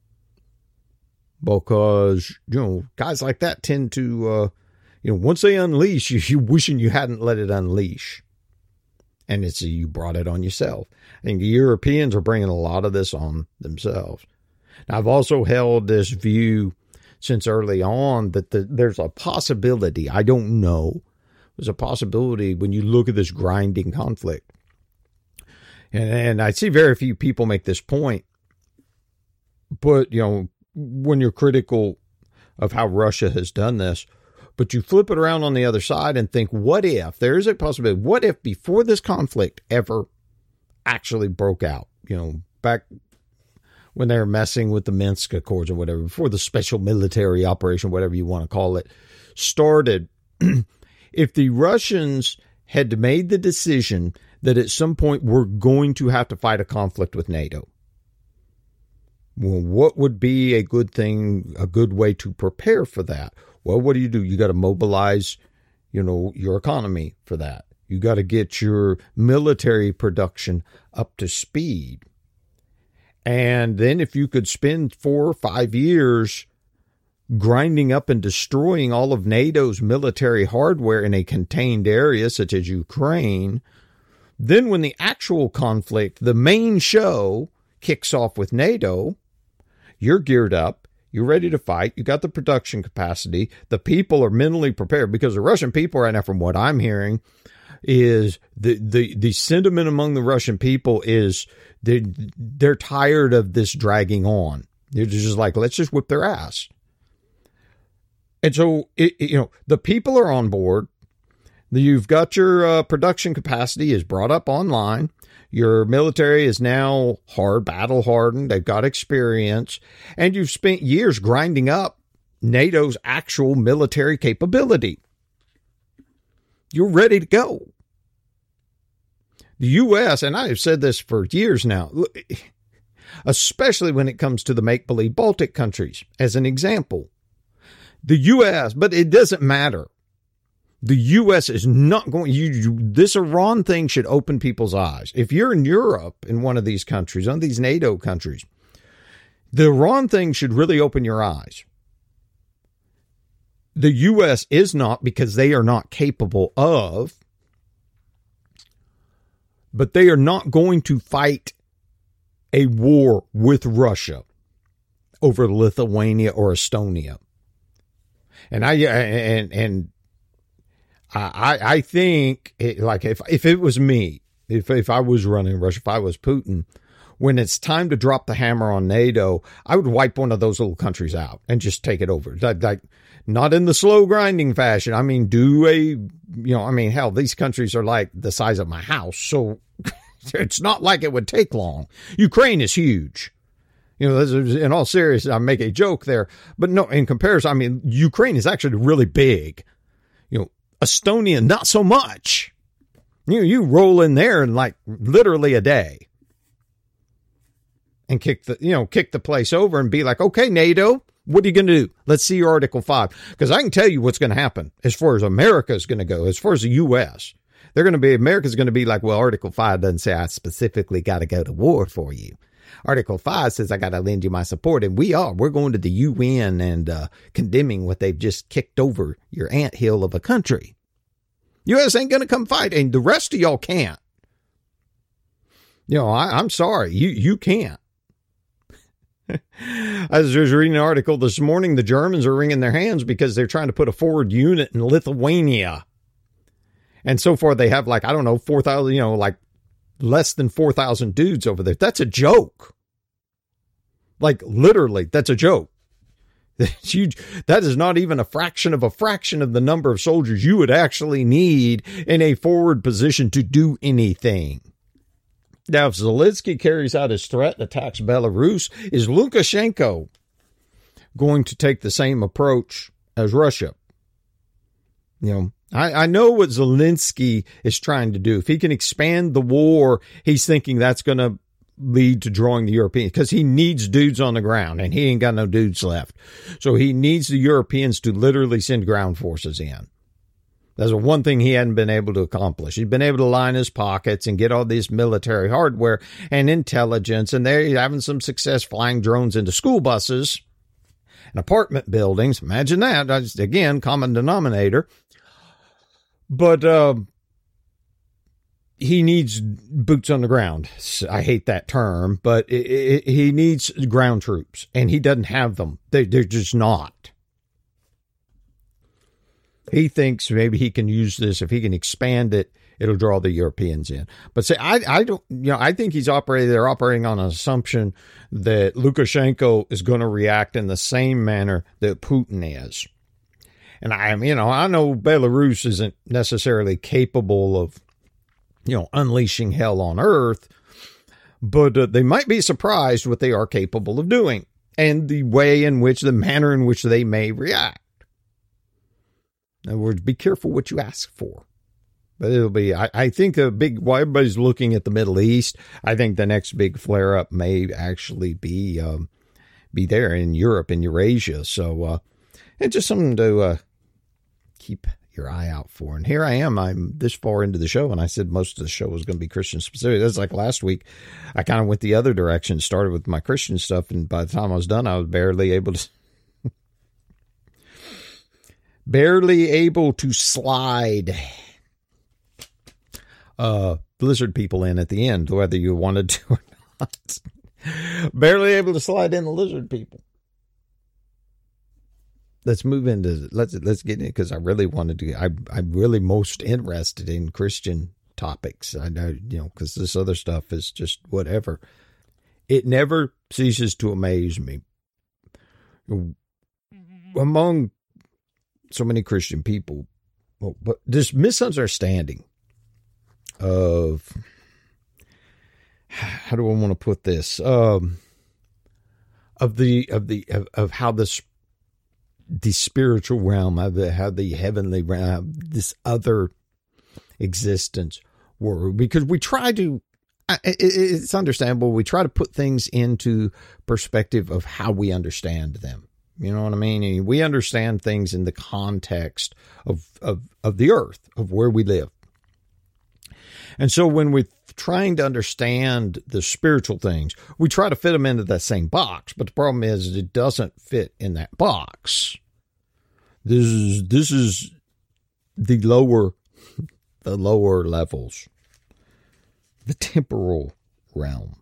Because, you know, guys like that tend to, uh, you know, once they unleash, you, you're wishing you hadn't let it unleash. And it's you brought it on yourself. I think the Europeans are bringing a lot of this on themselves. Now, I've also held this view since early on that the, there's a possibility, I don't know, there's a possibility when you look at this grinding conflict. And, and I see very few people make this point. But, you know, when you're critical of how Russia has done this, but you flip it around on the other side and think, what if, there is a possibility, what if before this conflict ever actually broke out, you know, back when they were messing with the Minsk Accords or whatever, before the special military operation, whatever you want to call it, started, if the Russians had made the decision that at some point we're going to have to fight a conflict with NATO, Well, what would be a good thing, a good way to prepare for that? Well, what do you do? You got to mobilize, you know, your economy for that. You got to get your military production up to speed. And then if you could spend four or five years grinding up and destroying all of NATO's military hardware in a contained area such as Ukraine, then when the actual conflict, the main show, kicks off with NATO, you're geared up, you're ready to fight, you got the production capacity, the people are mentally prepared, because the Russian people right now, from what I'm hearing, is the, the, the sentiment among the Russian people is they, they're tired of this dragging on. They're just like, let's just whip their ass. And so, it, it, you know, the people are on board. You've got your uh, production capacity is brought up online. Your military is now hard, battle hardened. They've got experience. And you've spent years grinding up NATO's actual military capability. You're ready to go. The U S, and I have said this for years now, especially when it comes to the make-believe Baltic countries, as an example. The U S, but it doesn't matter. The U S is not going, you, you, this Iran thing should open people's eyes. If you're in Europe, in one of these countries, one of these NATO countries, the Iran thing should really open your eyes. The U S is not, because they are not capable of, but they are not going to fight a war with Russia over Lithuania or Estonia. And I, and, and I, I think it, like if, if it was me, if, if I was running Russia, if I was Putin, when it's time to drop the hammer on NATO, I would wipe one of those little countries out and just take it over. Like, like not in the slow grinding fashion. I mean, do a, you know, I mean, hell, these countries are like the size of my house. So it's not like it would take long. Ukraine is huge. You know, in all seriousness, I make a joke there, but no, in comparison, I mean, Ukraine is actually really big. You know, Estonia, not so much. You know, you roll in there in like literally a day and kick the, you know, kick the place over and be like, okay, NATO, what are you going to do? Let's see your Article five. Because I can tell you what's going to happen as far as America is going to go, as far as the U S. They're going to be, America's going to be like, well, Article five doesn't say I specifically got to go to war for you. Article five says I got to lend you my support, and we are. We're going to the U N and uh, condemning what they've just kicked over your anthill of a country. U S ain't going to come fight, and the rest of y'all can't. You know, I, I'm sorry. You, you can't. I was just reading an article this morning. The Germans are wringing their hands because they're trying to put a forward unit in Lithuania. And so far they have like, I don't know, four thousand, you know, like less than four thousand dudes over there. That's a joke. Like literally, that's a joke. That's huge. That is not even a fraction of a fraction of the number of soldiers you would actually need in a forward position to do anything. Now, if Zelensky carries out his threat and attacks Belarus, is Lukashenko going to take the same approach as Russia? You know, I, I know what Zelensky is trying to do. If he can expand the war, he's thinking that's going to lead to drawing the Europeans, because he needs dudes on the ground and he ain't got no dudes left. So he needs the Europeans to literally send ground forces in. That's the one thing he hadn't been able to accomplish. He's been able to line his pockets and get all this military hardware and intelligence, and they're having some success flying drones into school buses and apartment buildings. Imagine that. That's, again, common denominator. But uh, he needs boots on the ground. I hate that term, but it, it, he needs ground troops, and he doesn't have them. They, they're just not. He thinks maybe he can use this. If he can expand it, it'll draw the Europeans in. But say, I, I don't, you know, I think he's operating, they're operating on an assumption that Lukashenko is going to react in the same manner that Putin is. And I am, you know, I know Belarus isn't necessarily capable of, you know, unleashing hell on earth, but uh, they might be surprised what they are capable of doing and the way in which, the manner in which they may react. In other words, be careful what you ask for. But it'll be, I, I think a big, while everybody's looking at the Middle East, I think the next big flare up may actually be um, be there in Europe and Eurasia. So uh, it's just something to uh, keep your eye out for. And here I am. I'm this far into the show, and I said most of the show was going to be Christian specific. That's like last week. I kind of went the other direction, started with my Christian stuff, and by the time I was done, I was barely able to barely able to slide uh, Blizzard people in at the end, whether you wanted to or not. Barely able to slide in the lizard people. Let's move into let's let's get in because I really wanted to. I I'm really most interested in Christian topics. I know you know because this other stuff is just whatever. It never ceases to amaze me among so many Christian people, but this misunderstanding of how do I want to put this um, of the of the of, of how this. the spiritual realm, how the, how the heavenly realm, this other existence were, because we try to, it's understandable. We try to put things into perspective of how we understand them. You know what I mean? We understand things in the context of, of, of the earth, of where we live. And so when we're trying to understand the spiritual things, we try to fit them into that same box. But the problem is it doesn't fit in that box. This is this is the lower the lower levels, the temporal realm.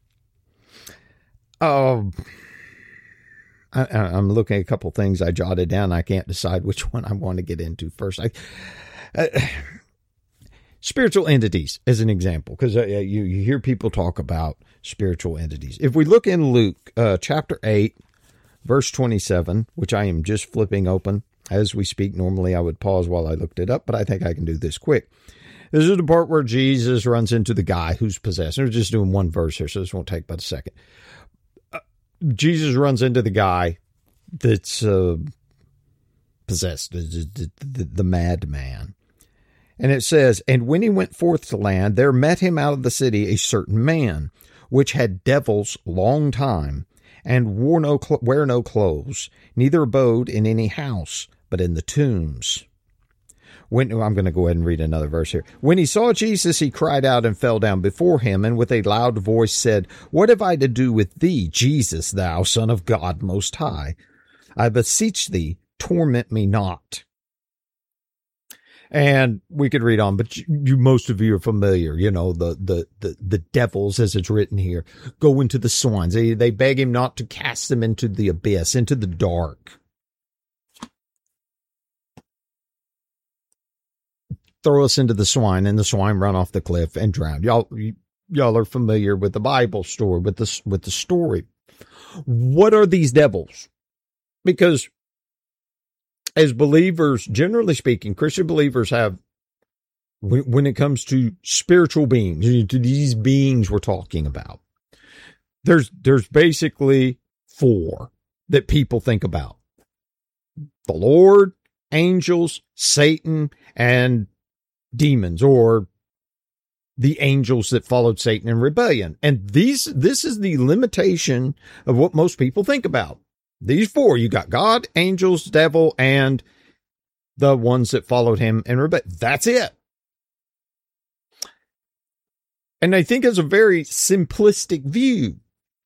Um, I, I'm looking at a couple things I jotted down. I can't decide which one I want to get into first. I. Uh, Spiritual entities, as an example, because uh, you, you hear people talk about spiritual entities. If we look in Luke uh, chapter eight, verse twenty-seven, which I am just flipping open as we speak. Normally I would pause while I looked it up, but I think I can do this quick. This is the part where Jesus runs into the guy who's possessed. We're just doing one verse here, so this won't take but a second. Uh, Jesus runs into the guy that's uh, possessed, the, the, the, the madman. And it says, and when he went forth to land, there met him out of the city a certain man, which had devils long time, and wore no cl- wear no clothes, neither abode in any house, but in the tombs. When I'm going to go ahead and read another verse here. When he saw Jesus, he cried out and fell down before him, and with a loud voice said, What have I to do with thee, Jesus, thou Son of God Most High? I beseech thee, torment me not. And we could read on, but you, you, most of you are familiar, you know, the, the, the, the devils, as it's written here, go into the swines. They, they beg him not to cast them into the abyss, into the dark. Throw us into the swine, and the swine run off the cliff and drown. Y'all, y'all are familiar with the Bible story, with the, with the story. What are these devils? Because as believers, generally speaking, Christian believers have, when, when it comes to spiritual beings, to these beings we're talking about, there's there's basically four that people think about. The Lord, angels, Satan, and demons, or the angels that followed Satan in rebellion. And these this is the limitation of what most people think about. These four, you got God, angels, devil, and the ones that followed him in rebellion. That's it. And I think it's a very simplistic view.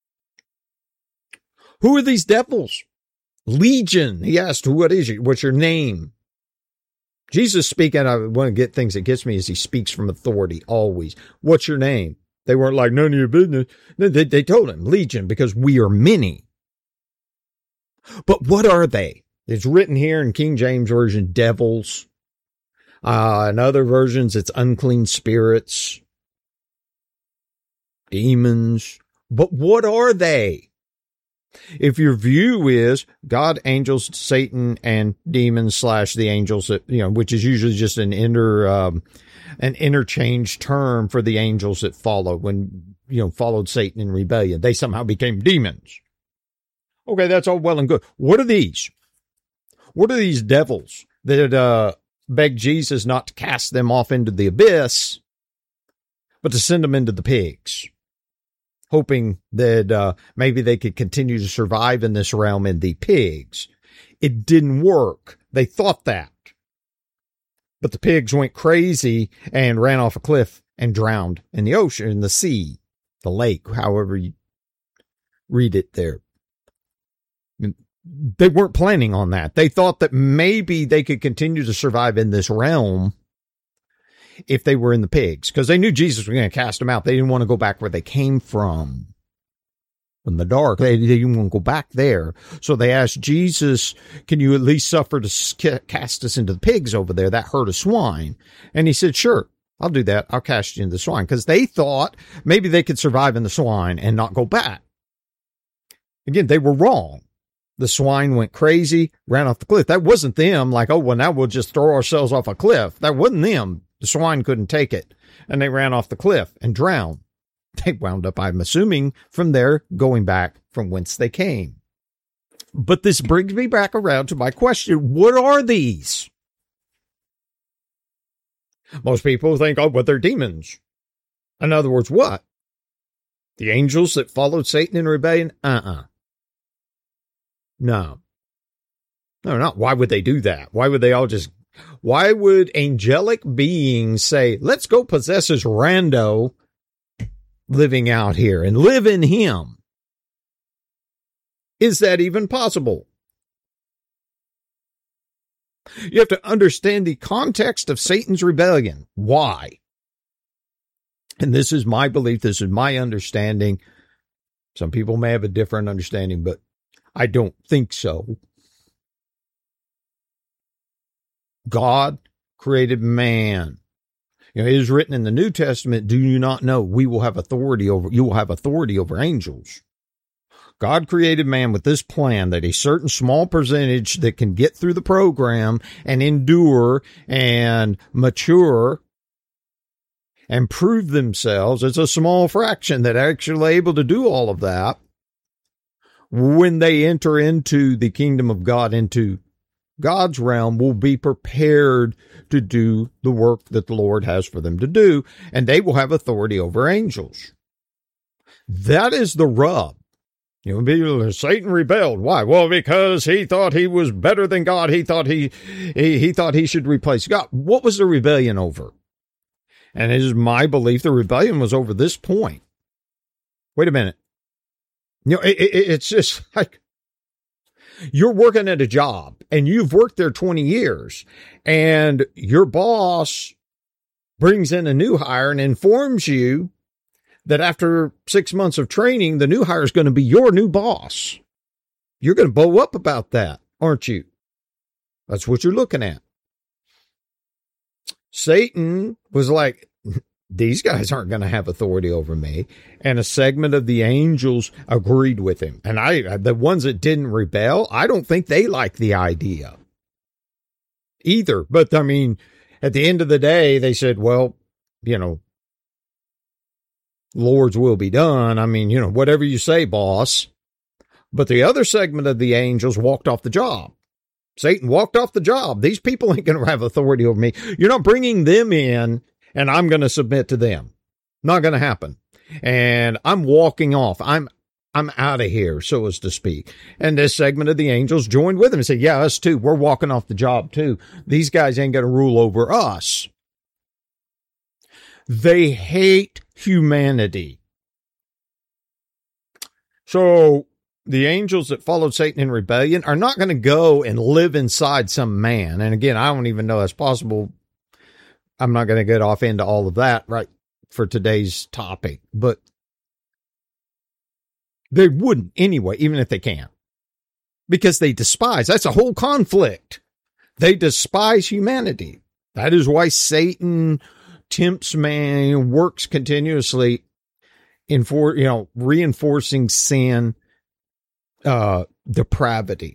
Who are these devils? Legion. He asked, what is you? What's your name? Jesus speaking, I want to get things that gets me is he speaks from authority always. What's your name? They weren't like, none of your business. They, they told him, Legion, because we are many. But what are they? It's written here in King James Version, devils. Uh, in other versions, it's unclean spirits, demons. But what are they? If your view is God, angels, Satan, and demons slash the angels, that, you know, which is usually just an inter, um, an interchange term for the angels that followed when, you know, followed Satan in rebellion. They somehow became demons. Okay, that's all well and good. What are these? What are these devils that uh, beg Jesus not to cast them off into the abyss, but to send them into the pigs? hoping that uh, maybe they could continue to survive in this realm in the pigs. It didn't work. They thought that. But the pigs went crazy and ran off a cliff and drowned in the ocean, in the sea, the lake, however you read it there. They weren't planning on that. They thought that maybe they could continue to survive in this realm if they were in the pigs, because they knew Jesus was going to cast them out. They didn't want to go back where they came from, from the dark. They, they didn't want to go back there. So they asked Jesus, can you at least suffer to cast us into the pigs over there, that herd of swine? And he said, sure, I'll do that. I'll cast you into the swine, because they thought maybe they could survive in the swine and not go back. Again, they were wrong. The swine went crazy, ran off the cliff. That wasn't them, like, oh, well, now we'll just throw ourselves off a cliff. That wasn't them. The swine couldn't take it, and they ran off the cliff and drowned. They wound up, I'm assuming, from there, going back from whence they came. But this brings me back around to my question. What are these? Most people think, oh, well, they're demons. In other words, what? The angels that followed Satan in rebellion? Uh-uh. No. No, not. Why would they do that? Why would they all just... Why would angelic beings say, let's go possess this rando living out here and live in him? Is that even possible? You have to understand the context of Satan's rebellion. Why? And this is my belief. This is my understanding. Some people may have a different understanding, but I don't think so. God created man. You know, it is written in the New Testament, do you not know we will have authority over, you will have authority over angels. God created man with this plan that a certain small percentage that can get through the program and endure and mature and prove themselves. It's a small fraction that are actually able to do all of that when they enter into the kingdom of God, into God's realm, will be prepared to do the work that the Lord has for them to do, and they will have authority over angels. That is the rub. You know, Satan rebelled. Why? Well, because he thought he was better than God. He thought he, he, he thought he should replace God. What was the rebellion over? And it is my belief the rebellion was over this point. Wait a minute. You know, it, it, it's just like, you're working at a job and you've worked there twenty years, and your boss brings in a new hire and informs you that after six months of training, the new hire is going to be your new boss. You're going to bow up about that, aren't you? That's what you're looking at. Satan was like, these guys aren't going to have authority over me. And a segment of the angels agreed with him. And I, the ones that didn't rebel, I don't think they liked the idea either. But I mean, at the end of the day, they said, well, you know, Lord's will be done. I mean, you know, whatever you say, boss. But the other segment of the angels walked off the job. Satan walked off the job. These people ain't going to have authority over me. You're not bringing them in, and I'm going to submit to them. Not going to happen. And I'm walking off. I'm I'm out of here, so as to speak. And this segment of the angels joined with him and said, yeah, us too. We're walking off the job too. These guys ain't going to rule over us. They hate humanity. So the angels that followed Satan in rebellion are not going to go and live inside some man. And again, I don't even know that's possible. I'm not going to get off into all of that right for today's topic, but they wouldn't anyway, even if they can, because they despise. That's a whole conflict. They despise humanity. That is why Satan tempts man, works continuously in for, you know, reinforcing sin, uh, depravity.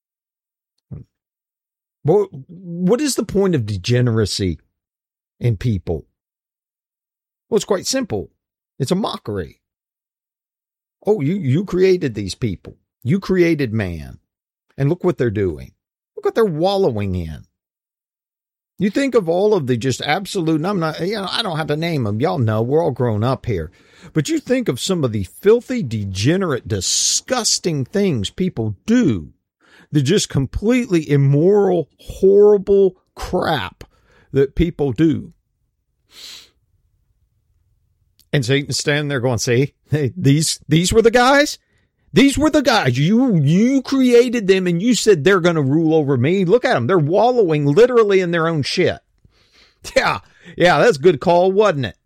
What, what is the point of degeneracy in people? Well, it's quite simple. It's a mockery. Oh, you, you created these people. You created man. And look what they're doing. Look what they're wallowing in. You think of all of the just absolute, and I'm not, you know, I don't have to name them. Y'all know, we're all grown up here. But you think of some of the filthy, degenerate, disgusting things people do. The just completely immoral, horrible crap that people do. And Satan's standing there going, see, hey, these, these were the guys. These were the guys. You, you created them and you said they're going to rule over me. Look at them. They're wallowing literally in their own shit. Yeah. Yeah. That's a good call, wasn't it?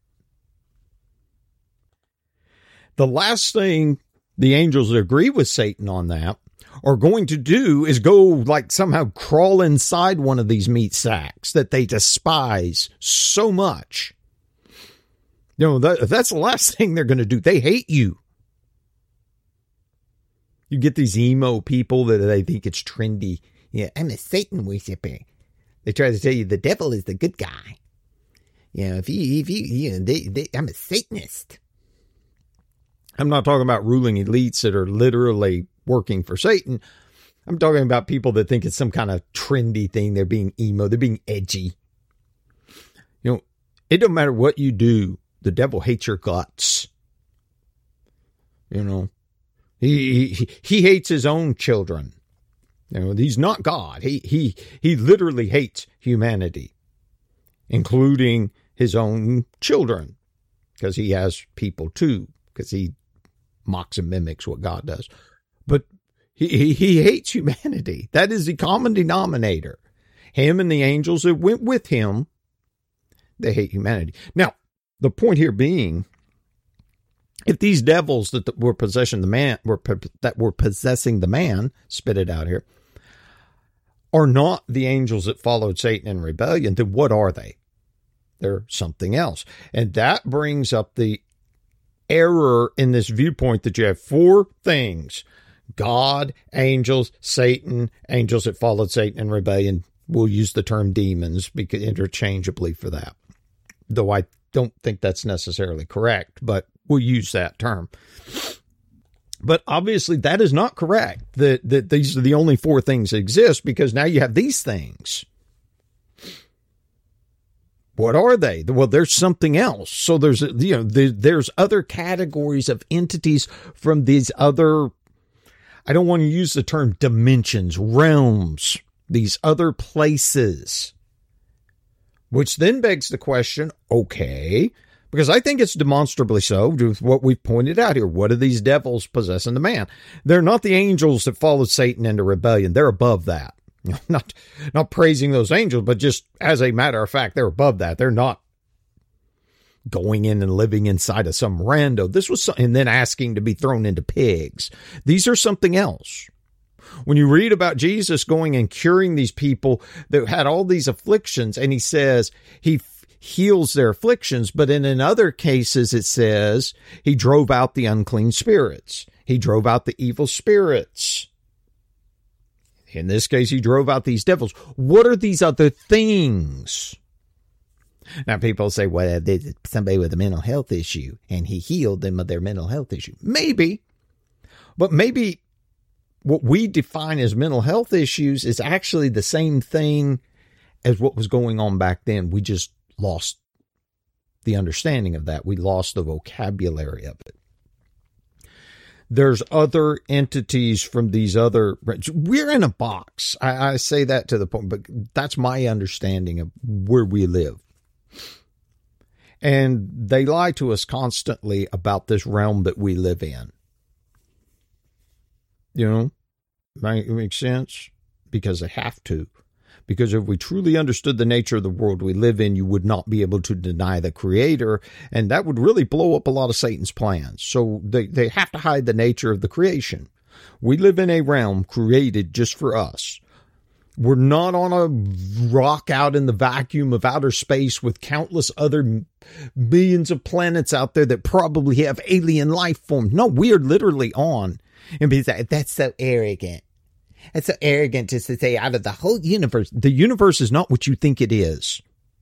The last thing the angels that agree with Satan on that are going to do is go like somehow crawl inside one of these meat sacks that they despise so much. You know, that, that's the last thing they're going to do. They hate you. You get these emo people that they think it's trendy. Yeah, I'm a Satan worshiper. They try to tell you the devil is the good guy. You know, if you, if you, you know, they, they, I'm a Satanist. I'm not talking about ruling elites that are literally working for Satan. I'm talking about people that think it's some kind of trendy thing. They're being emo. They're being edgy. You know, it don't matter what you do. The devil hates your guts. You know, he, he, he hates his own children. You know, he's not God. He, he, he literally hates humanity, including his own children, because he has people too, because he mocks and mimics what God does. But he, he, he hates humanity. That is the common denominator. Him and the angels that went with him, they hate humanity. Now, the point here being, if these devils that were possessing the man, were that were possessing the man, spit it out here, are not the angels that followed Satan in rebellion, then what are they? They're something else. And that brings up the error in this viewpoint that you have four things: God, angels, Satan, angels that followed Satan in rebellion. We'll use the term demons because interchangeably for that, though I don't think that's necessarily correct, but we'll use that term. But obviously that is not correct, that, that these are the only four things that exist, because now you have these things. What are they? Well, there's something else. So there's, you know, there, there's other categories of entities from these other, I don't want to use the term dimensions, realms, these other places. Which then begs the question, okay, because I think it's demonstrably so with what we've pointed out here. What are these devils possessing the man? They're not the angels that followed Satan into rebellion. They're above that. Not, not praising those angels, but just as a matter of fact, they're above that. They're not going in and living inside of some rando. This was, and then asking to be thrown into pigs. These are something else. When you read about Jesus going and curing these people that had all these afflictions, and he says he f- heals their afflictions, but in, in other cases it says he drove out the unclean spirits. He drove out the evil spirits. In this case, he drove out these devils. What are these other things? Now, people say, well, there's somebody with a mental health issue, and he healed them of their mental health issue. Maybe. But maybe what we define as mental health issues is actually the same thing as what was going on back then. We just lost the understanding of that. We lost the vocabulary of it. There's other entities from these other, we're in a box. I, I say that to the point, but that's my understanding of where we live. And they lie to us constantly about this realm that we live in. You know, that makes sense? Because they have to. Because if we truly understood the nature of the world we live in, you would not be able to deny the Creator, and that would really blow up a lot of Satan's plans. So they, they have to hide the nature of the creation. We live in a realm created just for us. We're not on a rock out in the vacuum of outer space with countless other millions of planets out there that probably have alien life forms. No, we are literally on. And be like, that's so arrogant. It's so arrogant just to say out of the whole universe. The universe is not what you think it is.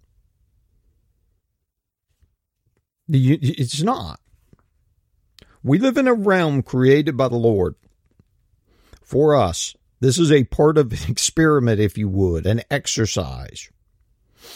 The, it's not. We live in a realm created by the Lord for us. This is a part of an experiment, if you would, an exercise.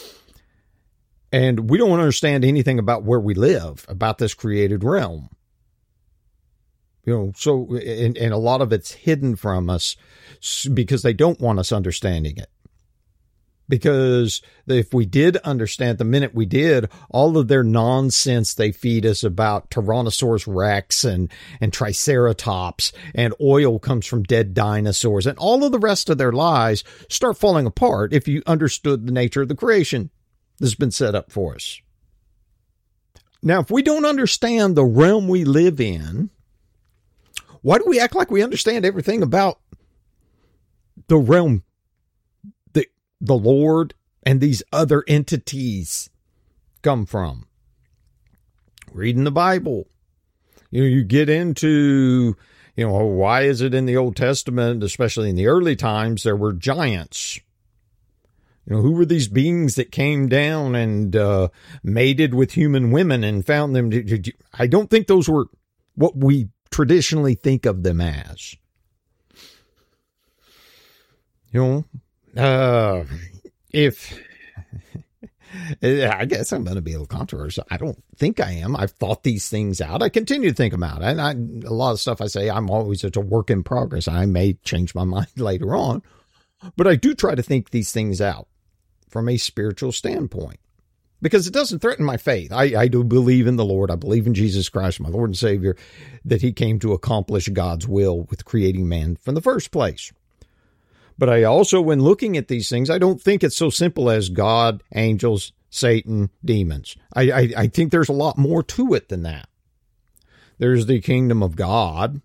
And we don't understand anything about where we live, about this created realm. You know, so, and, and a lot of it's hidden from us because they don't want us understanding it. Because if we did understand, the minute we did, all of their nonsense they feed us about Tyrannosaurus Rex and, and Triceratops and oil comes from dead dinosaurs and all of the rest of their lies start falling apart if you understood the nature of the creation that's been set up for us. Now, if we don't understand the realm we live in, why do we act like we understand everything about the realm that the Lord and these other entities come from? Reading the Bible. You know, you get into, you know, why is it in the Old Testament, especially in the early times, there were giants? You know, who were these beings that came down and uh, mated with human women and found them? To, I don't think those were what we traditionally think of them as. You know, uh, if, I guess I'm going to be a little controversial. I don't think I am. I've thought these things out. I continue to think them out. And I, a lot of stuff I say, I'm always at a work in progress. I may change my mind later on, but I do try to think these things out from a spiritual standpoint, because it doesn't threaten my faith. I, I do believe in the Lord. I believe in Jesus Christ, my Lord and Savior, that he came to accomplish God's will with creating man from the first place. But I also, when looking at these things, I don't think it's so simple as God, angels, Satan, demons. I, I, I think there's a lot more to it than that. There's the kingdom of God.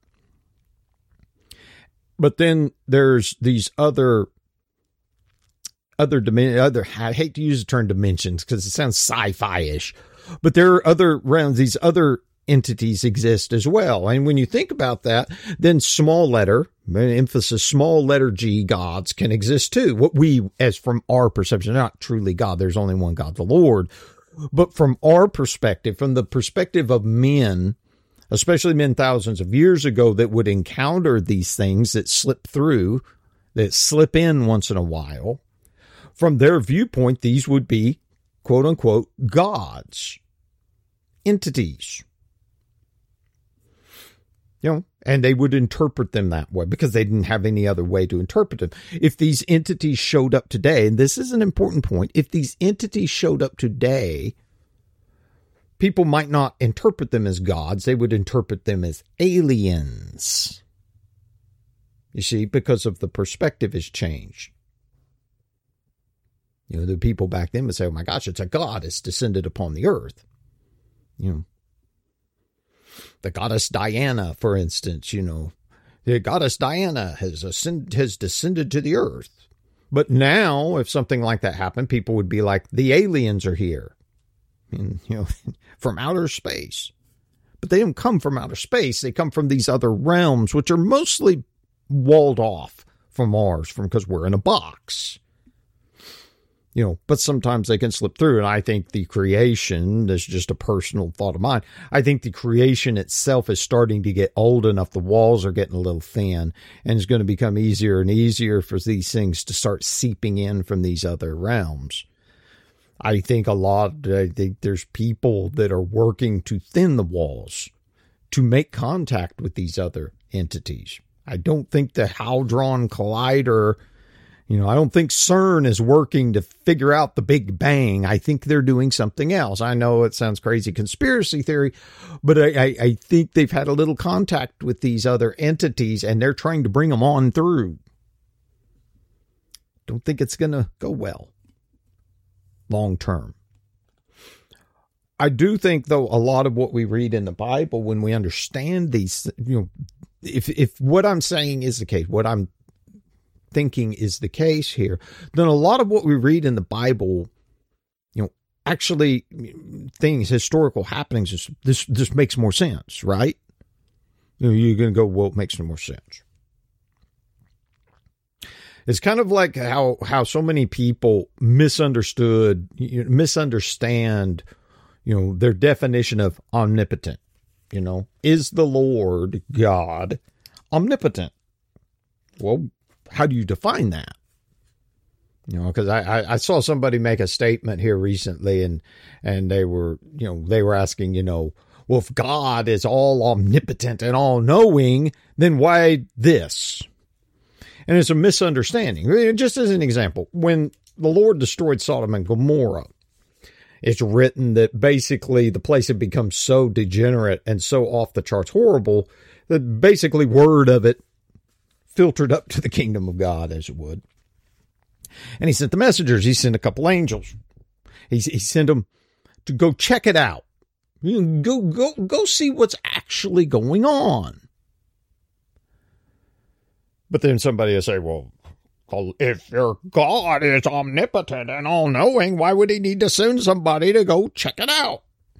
But then there's these other Other dimension, other, I hate to use the term dimensions because it sounds sci-fi-ish, but there are other realms, these other entities exist as well. And when you think about that, then small letter, emphasis, small letter G gods can exist too. What we, as from our perception, not truly God, there's only one God, the Lord, but from our perspective, from the perspective of men, especially men thousands of years ago that would encounter these things that slip through, that slip in once in a while, from their viewpoint, these would be, quote unquote, gods, entities. You know, and they would interpret them that way because they didn't have any other way to interpret them. If these entities showed up today, and this is an important point, if these entities showed up today, people might not interpret them as gods. They would interpret them as aliens. You see, because of the perspective has changed. You know, the people back then would say, oh my gosh, it's a god. It's descended upon the earth. You know, the goddess Diana, for instance, you know, the goddess Diana has ascended, has descended to the earth. But now, if something like that happened, people would be like, the aliens are here, and, you know, from outer space. But they don't come from outer space. They come from these other realms, which are mostly walled off from ours, from because we're in a box. You know, but sometimes they can slip through. And I think the creation, that's just a personal thought of mine, I think the creation itself is starting to get old enough. The walls are getting a little thin, and it's going to become easier and easier for these things to start seeping in from these other realms. I think a lot, I think there's people that are working to thin the walls to make contact with these other entities. I don't think the Hadron Collider, you know, I don't think CERN is working to figure out the Big Bang. I think they're doing something else. I know it sounds crazy conspiracy theory, but I, I, I think they've had a little contact with these other entities and they're trying to bring them on through. Don't think it's going to go well long term. I do think, though, a lot of what we read in the Bible, when we understand these, you know, if if what I'm saying is the case, what I'm thinking is the case here, then a lot of what we read in the Bible, you know, actually things, historical happenings, this this, this makes more sense, right? You know, you're going to go, well, it makes no more sense. It's kind of like how how so many people misunderstood, you know, misunderstand, you know, their definition of omnipotent. You know, is the Lord God omnipotent? Well, how do you define that? You know, because I, I, I saw somebody make a statement here recently, and and they were, you know, they were asking, you know, well, if God is all omnipotent and all knowing, then why this? And it's a misunderstanding. Just as an example, when the Lord destroyed Sodom and Gomorrah, it's written that basically the place had become so degenerate and so off the charts horrible that basically word of it filtered up to the kingdom of God, as it would. And he sent the messengers. He sent a couple angels. He, he sent them to go check it out. You know, go, go, go see what's actually going on. But then somebody will say, well, if your God is omnipotent and all-knowing, why would he need to send somebody to go check it out?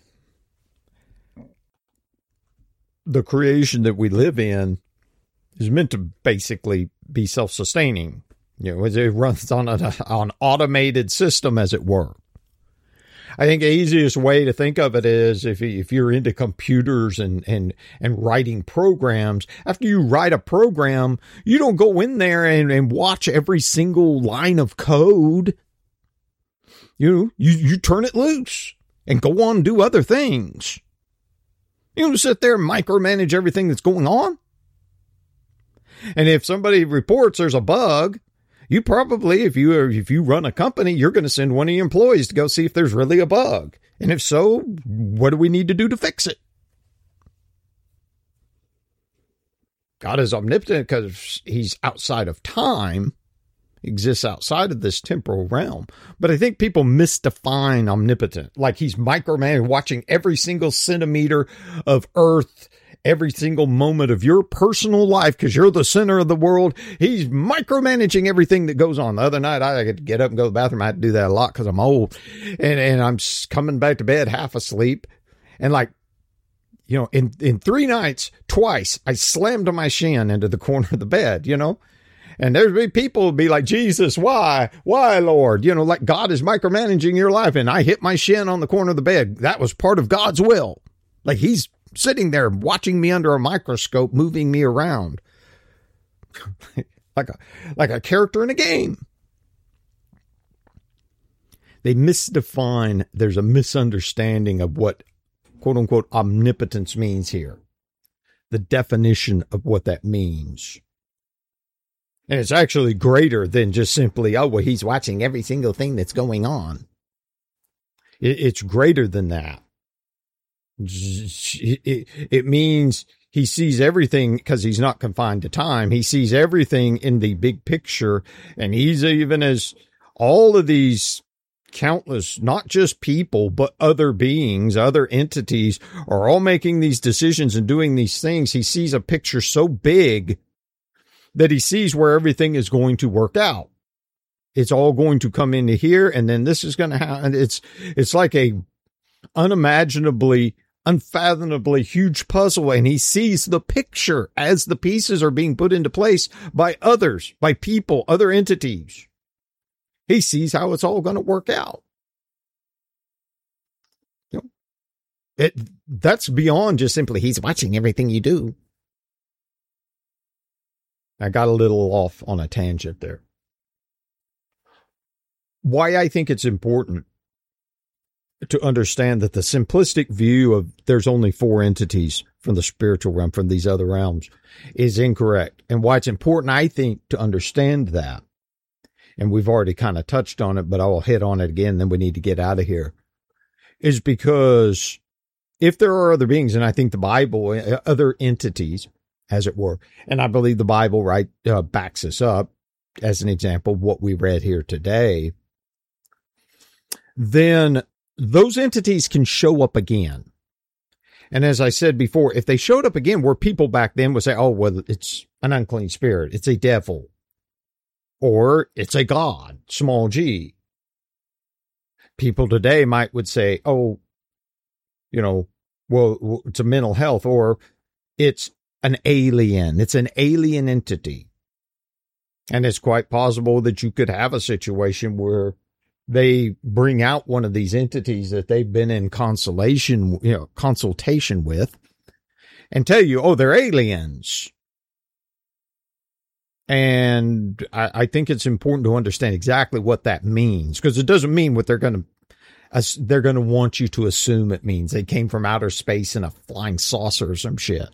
The creation that we live in is meant to basically be self-sustaining. You know, it runs on an on automated system, as it were. I think the easiest way to think of it is if if you're into computers and and and writing programs. After you write a program, you don't go in there and, and watch every single line of code. You know, you you turn it loose and go on and do other things. You don't sit there and micromanage everything that's going on. And if somebody reports there's a bug, you probably, if you are, if you run a company, you're going to send one of your employees to go see if there's really a bug. And if so, what do we need to do to fix it? God is omnipotent because he's outside of time, exists outside of this temporal realm. But I think people misdefine omnipotent, like he's micromanaging, watching every single centimeter of earth, every single moment of your personal life, because you're the center of the world. He's micromanaging everything that goes on. The other night, I had to get up and go to the bathroom. I had to do that a lot because I'm old. And, and I'm coming back to bed half asleep. And like, you know, in, in three nights, twice, I slammed my shin into the corner of the bed, you know. And there's be people be like, Jesus, why? Why, Lord? You know, like God is micromanaging your life. And I hit my shin on the corner of the bed. That was part of God's will. Like he's sitting there watching me under a microscope, moving me around like a, like a character in a game. They misdefine. There's a misunderstanding of what quote unquote omnipotence means here. The definition of what that means. And it's actually greater than just simply, oh, well, he's watching every single thing that's going on. It, it's greater than that. It, it, it means he sees everything because he's not confined to time. He sees everything in the big picture. And he's even as all of these countless, not just people, but other beings, other entities are all making these decisions and doing these things. He sees a picture so big that he sees where everything is going to work out. It's all going to come into here. And then this is going to happen. It's, it's like a unimaginably, unfathomably huge puzzle. And he sees the picture as the pieces are being put into place by others, by people, other entities. He sees how it's all going to work out. You know, it, that's beyond just simply, he's watching everything you do. I got a little off on a tangent there. Why I think it's important to understand that the simplistic view of there's only four entities from the spiritual realm, from these other realms, is incorrect. And why it's important, I think, to understand that. And we've already kind of touched on it, but I will hit on it again, then we need to get out of here, is because if there are other beings, and I think the Bible, other entities, as it were, and I believe the Bible, right, uh, backs us up, as an example, what we read here today, then those entities can show up again. And as I said before, if they showed up again, where people back then would say, oh, well, it's an unclean spirit, it's a devil, or it's a god, small g. People today might would say, oh, you know, well, it's a mental health, or it's an alien. It's an alien entity. And it's quite possible that you could have a situation where they bring out one of these entities that they've been in consultation, you know, consultation with, and tell you, oh, they're aliens. And I, I think it's important to understand exactly what that means, because it doesn't mean what they're going to they're going to want you to assume it means. They came from outer space in a flying saucer or some shit.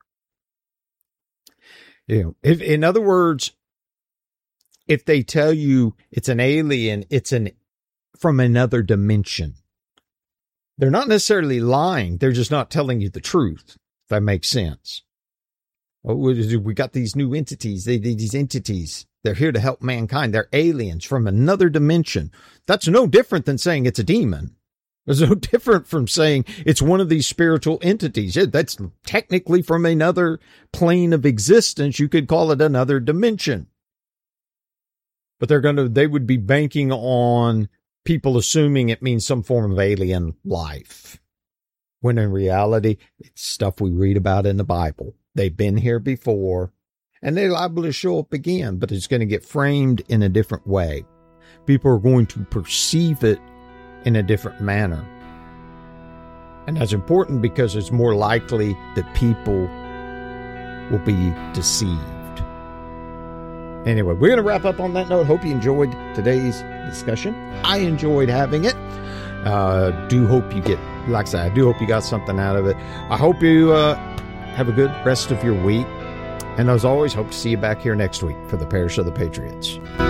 You know, if, in other words, if they tell you it's an alien, it's an from another dimension, they're not necessarily lying. They're just not telling you the truth, if that makes sense. Oh, we got these new entities. They, these entities, they're here to help mankind. They're aliens from another dimension. That's no different than saying it's a demon. It's no different from saying it's one of these spiritual entities. That's technically from another plane of existence. You could call it another dimension. But they're going to, they would be banking on people assuming it means some form of alien life, when in reality, it's stuff we read about in the Bible. They've been here before, and they're liable to show up again, but it's going to get framed in a different way. People are going to perceive it in a different manner. And that's important because it's more likely that people will be deceived. Anyway, we're going to wrap up on that note. Hope you enjoyed today's discussion. I enjoyed having it. Uh, do hope you get, like I said, I do hope you got something out of it. I hope you uh, have a good rest of your week. And as always, hope to see you back here next week for the Parish of the Patriots.